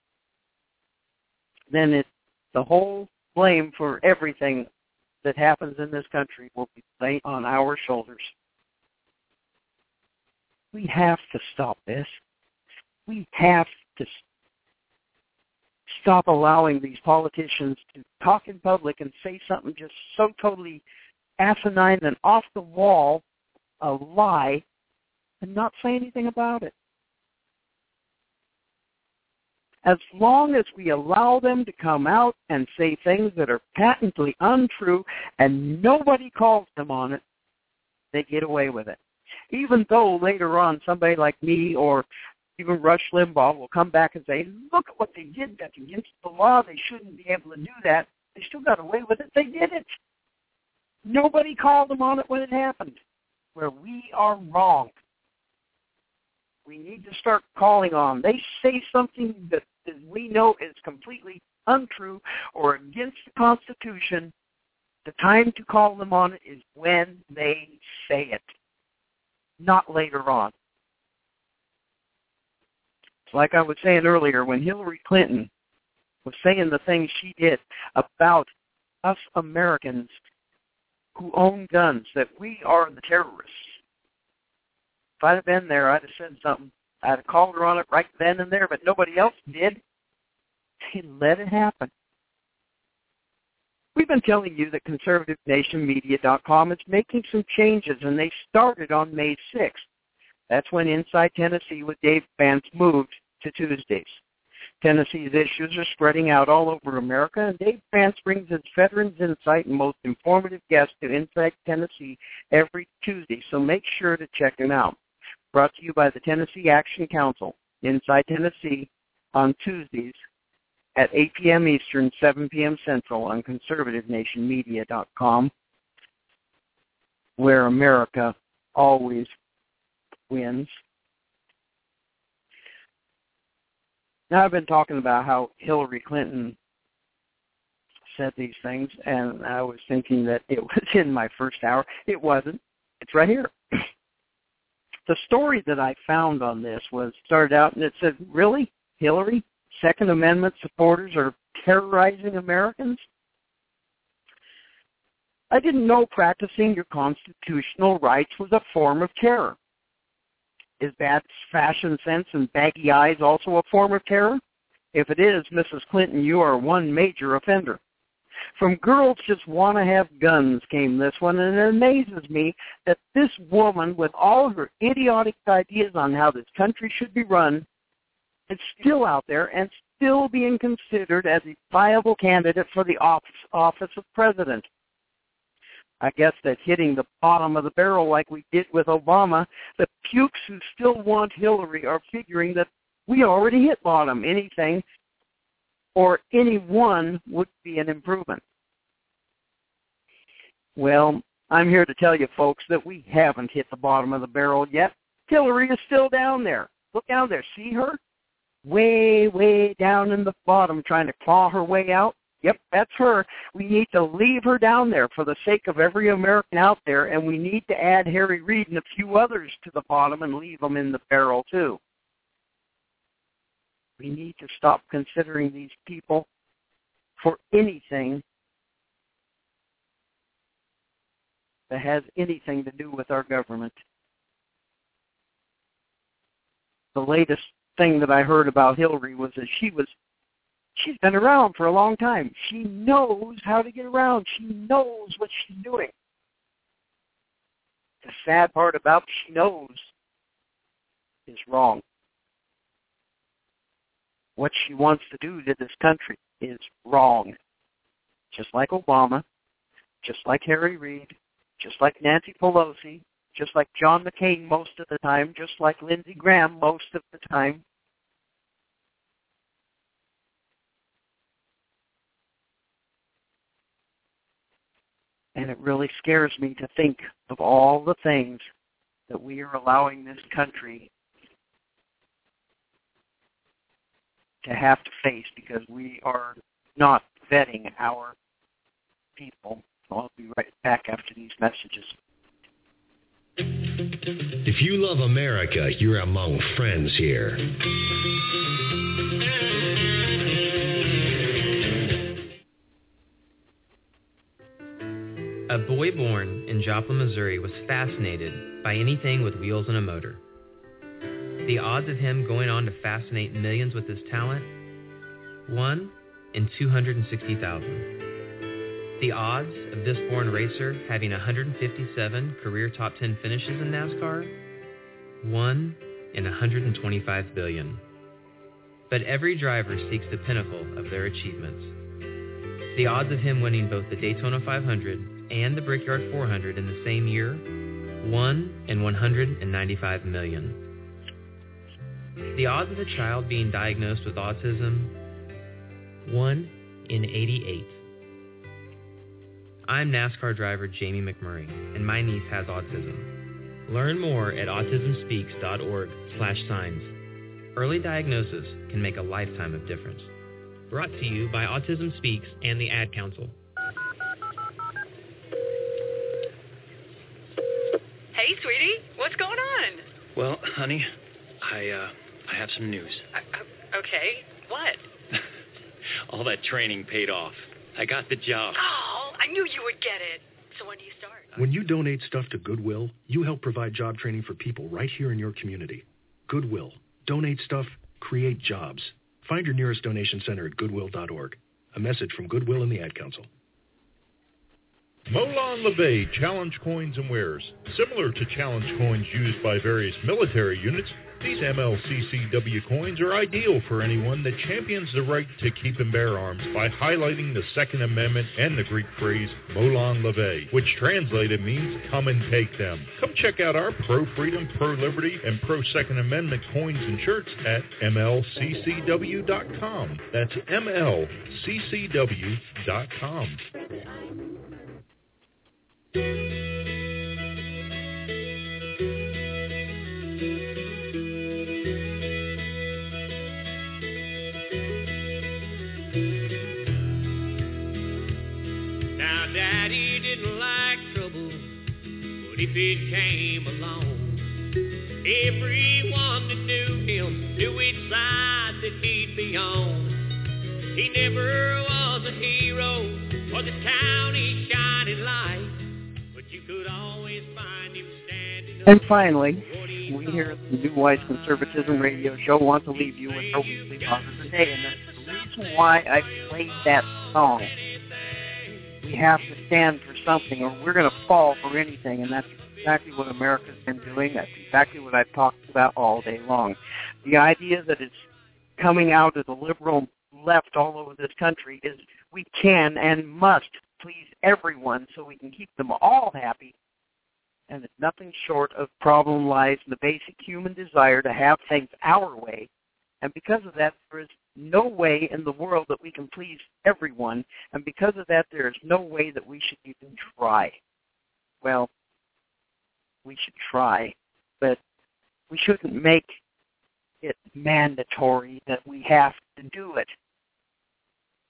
then it, the whole blame for everything that happens in this country will be laid on our shoulders. We have to stop this. We have to stop allowing these politicians to talk in public and say something just so totally asinine and off the wall, a lie, and not say anything about it. As long as we allow them to come out and say things that are patently untrue and nobody calls them on it, they get away with it. Even though later on somebody like me or even Rush Limbaugh will come back and say, look at what they did. That's against the law. They shouldn't be able to do that. They still got away with it. They did it. Nobody called them on it when it happened. Where we are wrong. We need to start calling on. They say something that we know is completely untrue or against the Constitution. The time to call them on it is when they say it, not later on. Like I was saying earlier, when Hillary Clinton was saying the things she did about us Americans who own guns, that we are the terrorists. If I'd have been there, I'd have said something. I'd have called her on it right then and there, but nobody else did. She let it happen. We've been telling you that conservative nation media dot com is making some changes, and they started on May sixth. That's when Inside Tennessee with Dave Vance moved to Tuesdays. Tennessee's issues are spreading out all over America, and Dave Vance brings his veterans' insight and most informative guests to Inside Tennessee every Tuesday, so make sure to check him out. Brought to you by the Tennessee Action Council, Inside Tennessee, on Tuesdays at eight p.m. Eastern, seven p.m. Central on conservative nation media dot com, where America always wins. Now, I've been talking about how Hillary Clinton said these things, and I was thinking that it was in my first hour. It wasn't. It's right here. The story that I found on this was started out, and it said, really, Hillary, Second Amendment supporters are terrorizing Americans? I didn't know practicing your constitutional rights was a form of terror. Is bad fashion sense and baggy eyes also a form of terror? If it is, Missus Clinton, you are one major offender. From girls just want to have guns came this one, and it amazes me that this woman, with all her idiotic ideas on how this country should be run, is still out there and still being considered as a viable candidate for the office, office of president. I guess that hitting the bottom of the barrel like we did with Obama, the pukes who still want Hillary are figuring that we already hit bottom. Anything or anyone would be an improvement. Well, I'm here to tell you, folks, that we haven't hit the bottom of the barrel yet. Hillary is still down there. Look down there. See her? Way, way down in the bottom trying to claw her way out. Yep, that's her. We need to leave her down there for the sake of every American out there, and we need to add Harry Reid and a few others to the bottom and leave them in the barrel, too. We need to stop considering these people for anything that has anything to do with our government. The latest thing that I heard about Hillary was that she was She's been around for a long time. She knows how to get around. She knows what she's doing. The sad part about she knows is wrong. What she wants to do to this country is wrong. Just like Obama, just like Harry Reid, just like Nancy Pelosi, just like John McCain most of the time, just like Lindsey Graham most of the time. And it really scares me to think of all the things that we are allowing this country to have to face because we are not vetting our people. I'll be right back after these messages. If you love America, you're among friends here. A boy born in Joplin, Missouri was fascinated by anything with wheels and a motor. The odds of him going on to fascinate millions with his talent? one in two hundred sixty thousand. The odds of this born racer having one hundred fifty-seven career top ten finishes in NASCAR? one in one hundred twenty-five billion. But every driver seeks the pinnacle of their achievements. The odds of him winning both the Daytona five hundred and the Brickyard four hundred in the same year? one in one hundred ninety-five million. The odds of a child being diagnosed with autism? one in eighty-eight. I'm NASCAR driver Jamie McMurray, and my niece has autism. Learn more at autismspeaks.org slash signs. Early diagnosis can make a lifetime of difference. Brought to you by Autism Speaks and the Ad Council. Hey, sweetie, what's going on? Well, honey, I, uh, I have some news. Uh, okay, what? All that training paid off. I got the job. Oh, I knew you would get it. So when do you start? When you donate stuff to Goodwill, you help provide job training for people right here in your community. Goodwill. Donate stuff, create jobs. Find your nearest donation center at goodwill dot org. A message from Goodwill and the Ad Council. Molon Labe Challenge Coins and Wares. Similar to challenge coins used by various military units, these M L C C W coins are ideal for anyone that champions the right to keep and bear arms by highlighting the Second Amendment and the Greek phrase Molon Labe, which translated means come and take them. Come check out our pro-freedom, pro-liberty, and pro-Second Amendment coins and shirts at M L C C W dot com. That's M L C C W dot com. Now, Daddy didn't like trouble, but if it came along, everyone that knew him knew which side that he'd be on. He never was a hero or the county's shining light, but you could always find him standing. And finally, we here at the New Wise Conservatism Radio Show want to leave you with our weekly thought of the day, and that's the reason why I played that song. We have to stand for something, or we're going to fall for anything, and that's exactly what America's been doing. That's exactly what I've talked about all day long. The idea that it's coming out of the liberal left all over this country is we can and must please everyone so we can keep them all happy, and that nothing short of problem lies in the basic human desire to have things our way, and because of that, there is no way in the world that we can please everyone, and because of that, there is no way that we should even try. Well, we should try, but we shouldn't make it mandatory that we have to do it.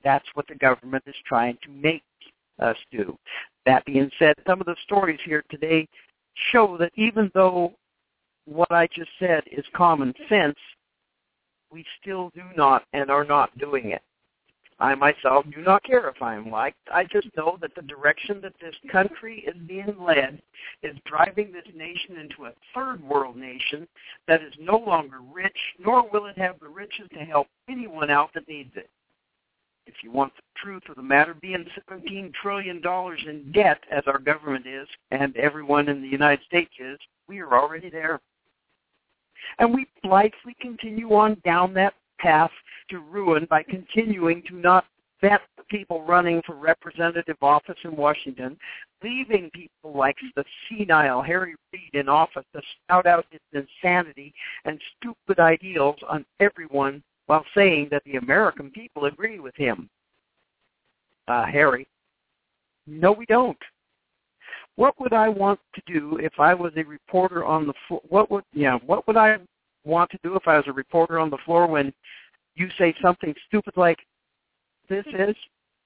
That's what the government is trying to make us do. That being said, some of the stories here today show that even though what I just said is common sense, we still do not and are not doing it. I myself do not care if I'm liked. I just know that the direction that this country is being led is driving this nation into a third world nation that is no longer rich, nor will it have the riches to help anyone out that needs it. If you want the truth of the matter, being seventeen trillion dollars in debt, as our government is, and everyone in the United States is, we are already there. And we blithely continue on down that path to ruin by continuing to not vet the people running for representative office in Washington, leaving people like the senile Harry Reid in office to spout out his insanity and stupid ideals on everyone while saying that the American people agree with him. Uh, Harry, no, we don't. What would I want to do if I was a reporter on the floor? What would, yeah, what would I want to do if I was a reporter on the floor when you say something stupid like this is?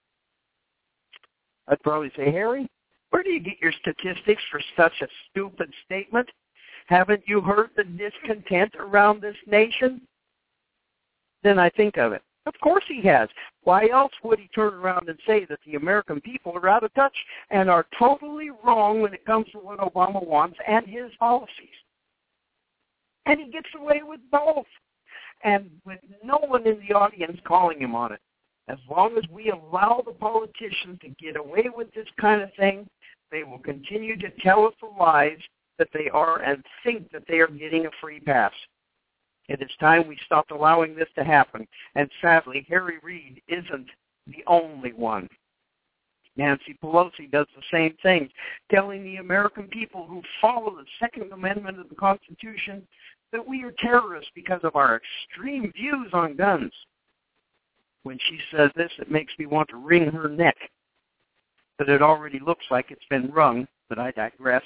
I'd probably say, Harry, where do you get your statistics for such a stupid statement? Haven't you heard the discontent around this nation? Then I think of it. Of course he has. Why else would he turn around and say that the American people are out of touch and are totally wrong when it comes to what Obama wants and his policies? And he gets away with both, and with no one in the audience calling him on it. As long as we allow the politicians to get away with this kind of thing, they will continue to tell us the lies that they are and think that they are getting a free pass. It is time we stopped allowing this to happen, and sadly, Harry Reid isn't the only one. Nancy Pelosi does the same thing, telling the American people who follow the Second Amendment of the Constitution that we are terrorists because of our extreme views on guns. When she says this, it makes me want to wring her neck. But it already looks like it's been wrung, but I digress.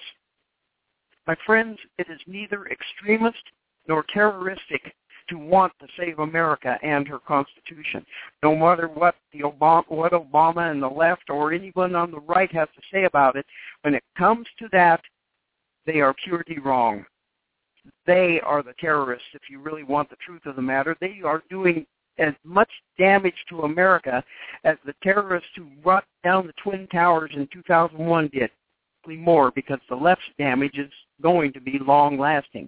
My friends, it is neither extremist nor terroristic to want to save America and her Constitution. No matter what the Obama, what Obama and the left or anyone on the right has to say about it, when it comes to that, they are purely wrong. They are the terrorists, if you really want the truth of the matter. They are doing as much damage to America as the terrorists who brought down the Twin Towers in two thousand one did. More, because the left's damage is going to be long-lasting.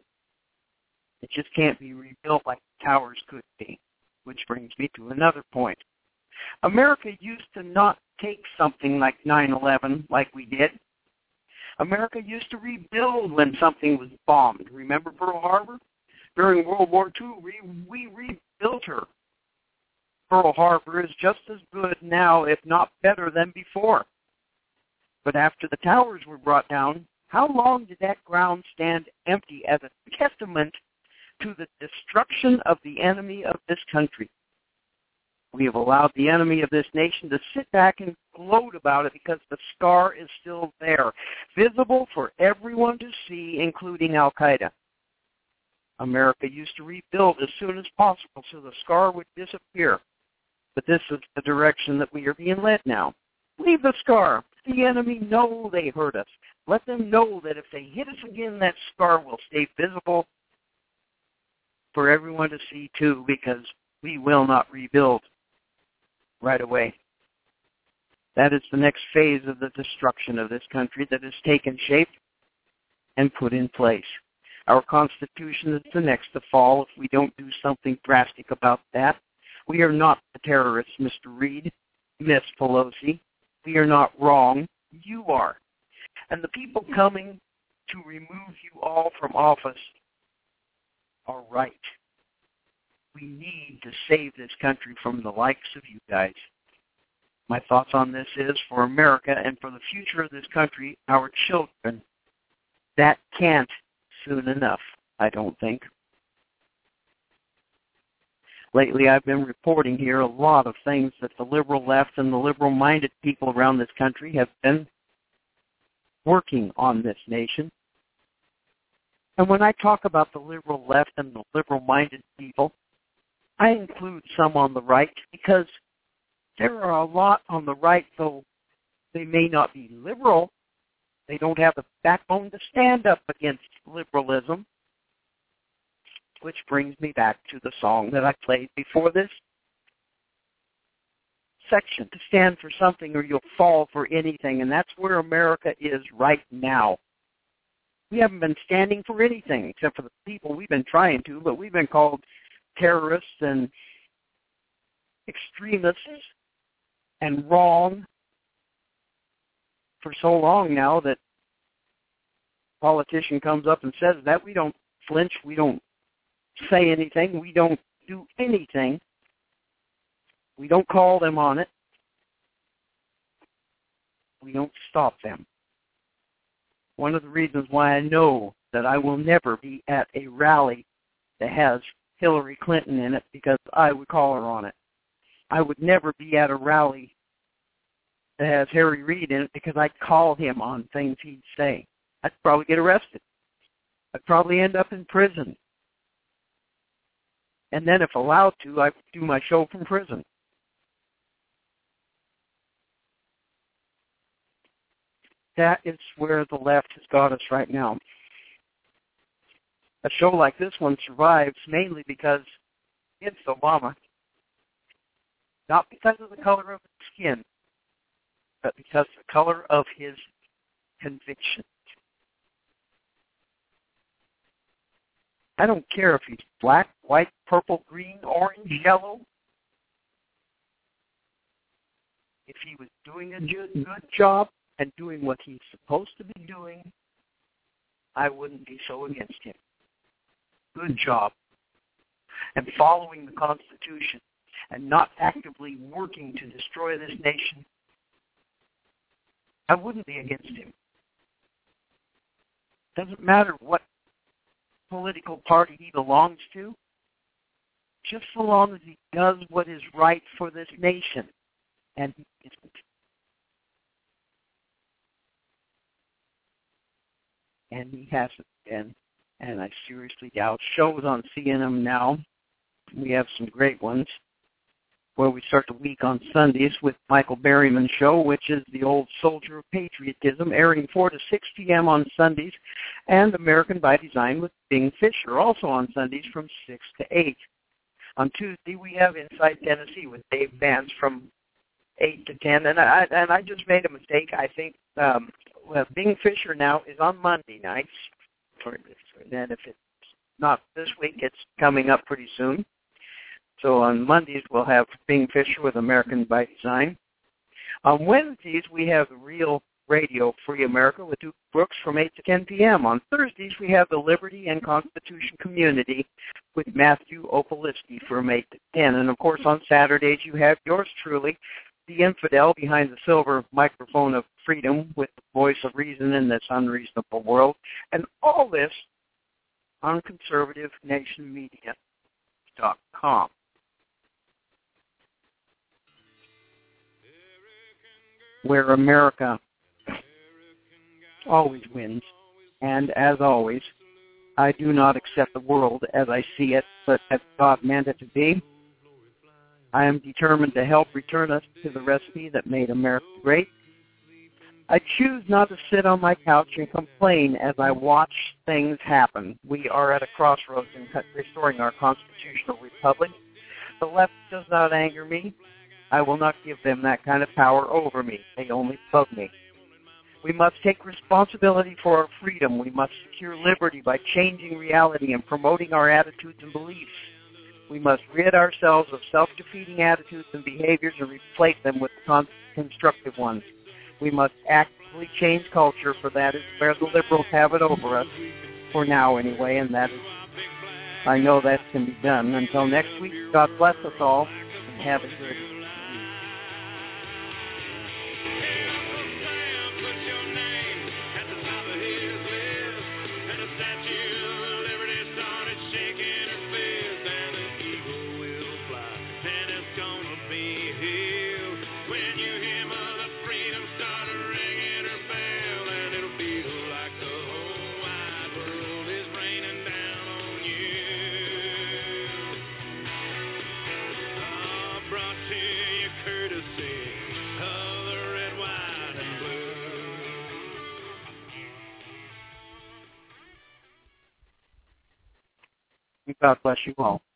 It just can't be rebuilt like the towers could be, which brings me to another point. America used to not take something like nine eleven like we did. America used to rebuild when something was bombed. Remember Pearl Harbor? During World War Two, we, we rebuilt her. Pearl Harbor is just as good now, if not better than before. But after the towers were brought down, how long did that ground stand empty as a testament to the destruction of the enemy of this country? We have allowed the enemy of this nation to sit back and gloat about it because the scar is still there, visible for everyone to see, including Al-Qaeda. America used to rebuild as soon as possible so the scar would disappear. But this is the direction that we are being led now. Leave the scar. The enemy know they hurt us. Let them know that if they hit us again, that scar will stay visible for everyone to see too, because we will not rebuild right away. That is the next phase of the destruction of this country that has taken shape and put in place. Our Constitution is the next to fall if we don't do something drastic about that. We are not the terrorists, Mister Reid, Miss Pelosi. We are not wrong. You are. And the people coming to remove you all from office are right. We need to save this country from the likes of you guys. My thoughts on this is, for America and for the future of this country, our children, that can't soon enough, I don't think. Lately, I've been reporting here a lot of things that the liberal left and the liberal-minded people around this country have been working on this nation. And when I talk about the liberal left and the liberal-minded people, I include some on the right because There are a lot on the right, though they may not be liberal. They don't have the backbone to stand up against liberalism. Which brings me back to the song that I played before this section, to stand for something or you'll fall for anything. And that's where America is right now. We haven't been standing for anything except for the people we've been trying to, but we've been called terrorists and extremists and wrong for so long now that a politician comes up and says that. We don't flinch. We don't say anything. We don't do anything. We don't call them on it. We don't stop them. One of the reasons why I know that I will never be at a rally that has Hillary Clinton in it, because I would call her on it. I would never be at a rally that has Harry Reid in it, because I'd call him on things he'd say. I'd probably get arrested. I'd probably end up in prison. And then if allowed to, I'd do my show from prison. That is where the left has got us right now. A show like this one survives mainly because it's Obama. Not because of the color of his skin, but because of the color of his conviction. I don't care if he's black, white, purple, green, orange, yellow. If he was doing a good, good job and doing what he's supposed to be doing, I wouldn't be so against him. Good job. And following the Constitution and not actively working to destroy this nation, I wouldn't be against him. Doesn't matter what political party he belongs to, just so long as he does what is right for this nation. And he isn't. And he hasn't been. And I seriously doubt. Shows on C N N now. We have some great ones where we start the week on Sundays with Michael Berryman's show, which is the old soldier of patriotism, airing four to six p.m. on Sundays, and American by Design with Bing Fisher, also on Sundays from six to eight. On Tuesday, we have Inside Tennessee with Dave Vance from eight to ten, and I, and I just made a mistake. I think um, well, Bing Fisher now is on Monday nights, and then if it's not this week, it's coming up pretty soon. So on Mondays, we'll have Bing Fisher with American by Design. On Wednesdays, we have Real Radio Free America with Duke Brooks from eight to ten p.m. On Thursdays, we have the Liberty and Constitution Community with Matthew Opaliski from eight to ten. And, of course, on Saturdays, you have yours truly, the infidel behind the silver microphone of freedom with the voice of reason in this unreasonable world. And all this on conservative nation media dot com. Where America always wins. And as always, I do not accept the world as I see it, but as God meant it to be. I am determined to help return us to the recipe that made America great. I choose not to sit on my couch and complain as I watch things happen. We are at a crossroads in restoring our constitutional republic. The left does not anger me. I will not give them that kind of power over me. They only bug me. We must take responsibility for our freedom. We must secure liberty by changing reality and promoting our attitudes and beliefs. We must rid ourselves of self-defeating attitudes and behaviors and replace them with constructive ones. We must actively change culture, for that is where the liberals have it over us, for now anyway, and that is, I know that can be done. Until next week, God bless us all, and have a good week. Brought to you courtesy of the red, white, and blue. God bless you all.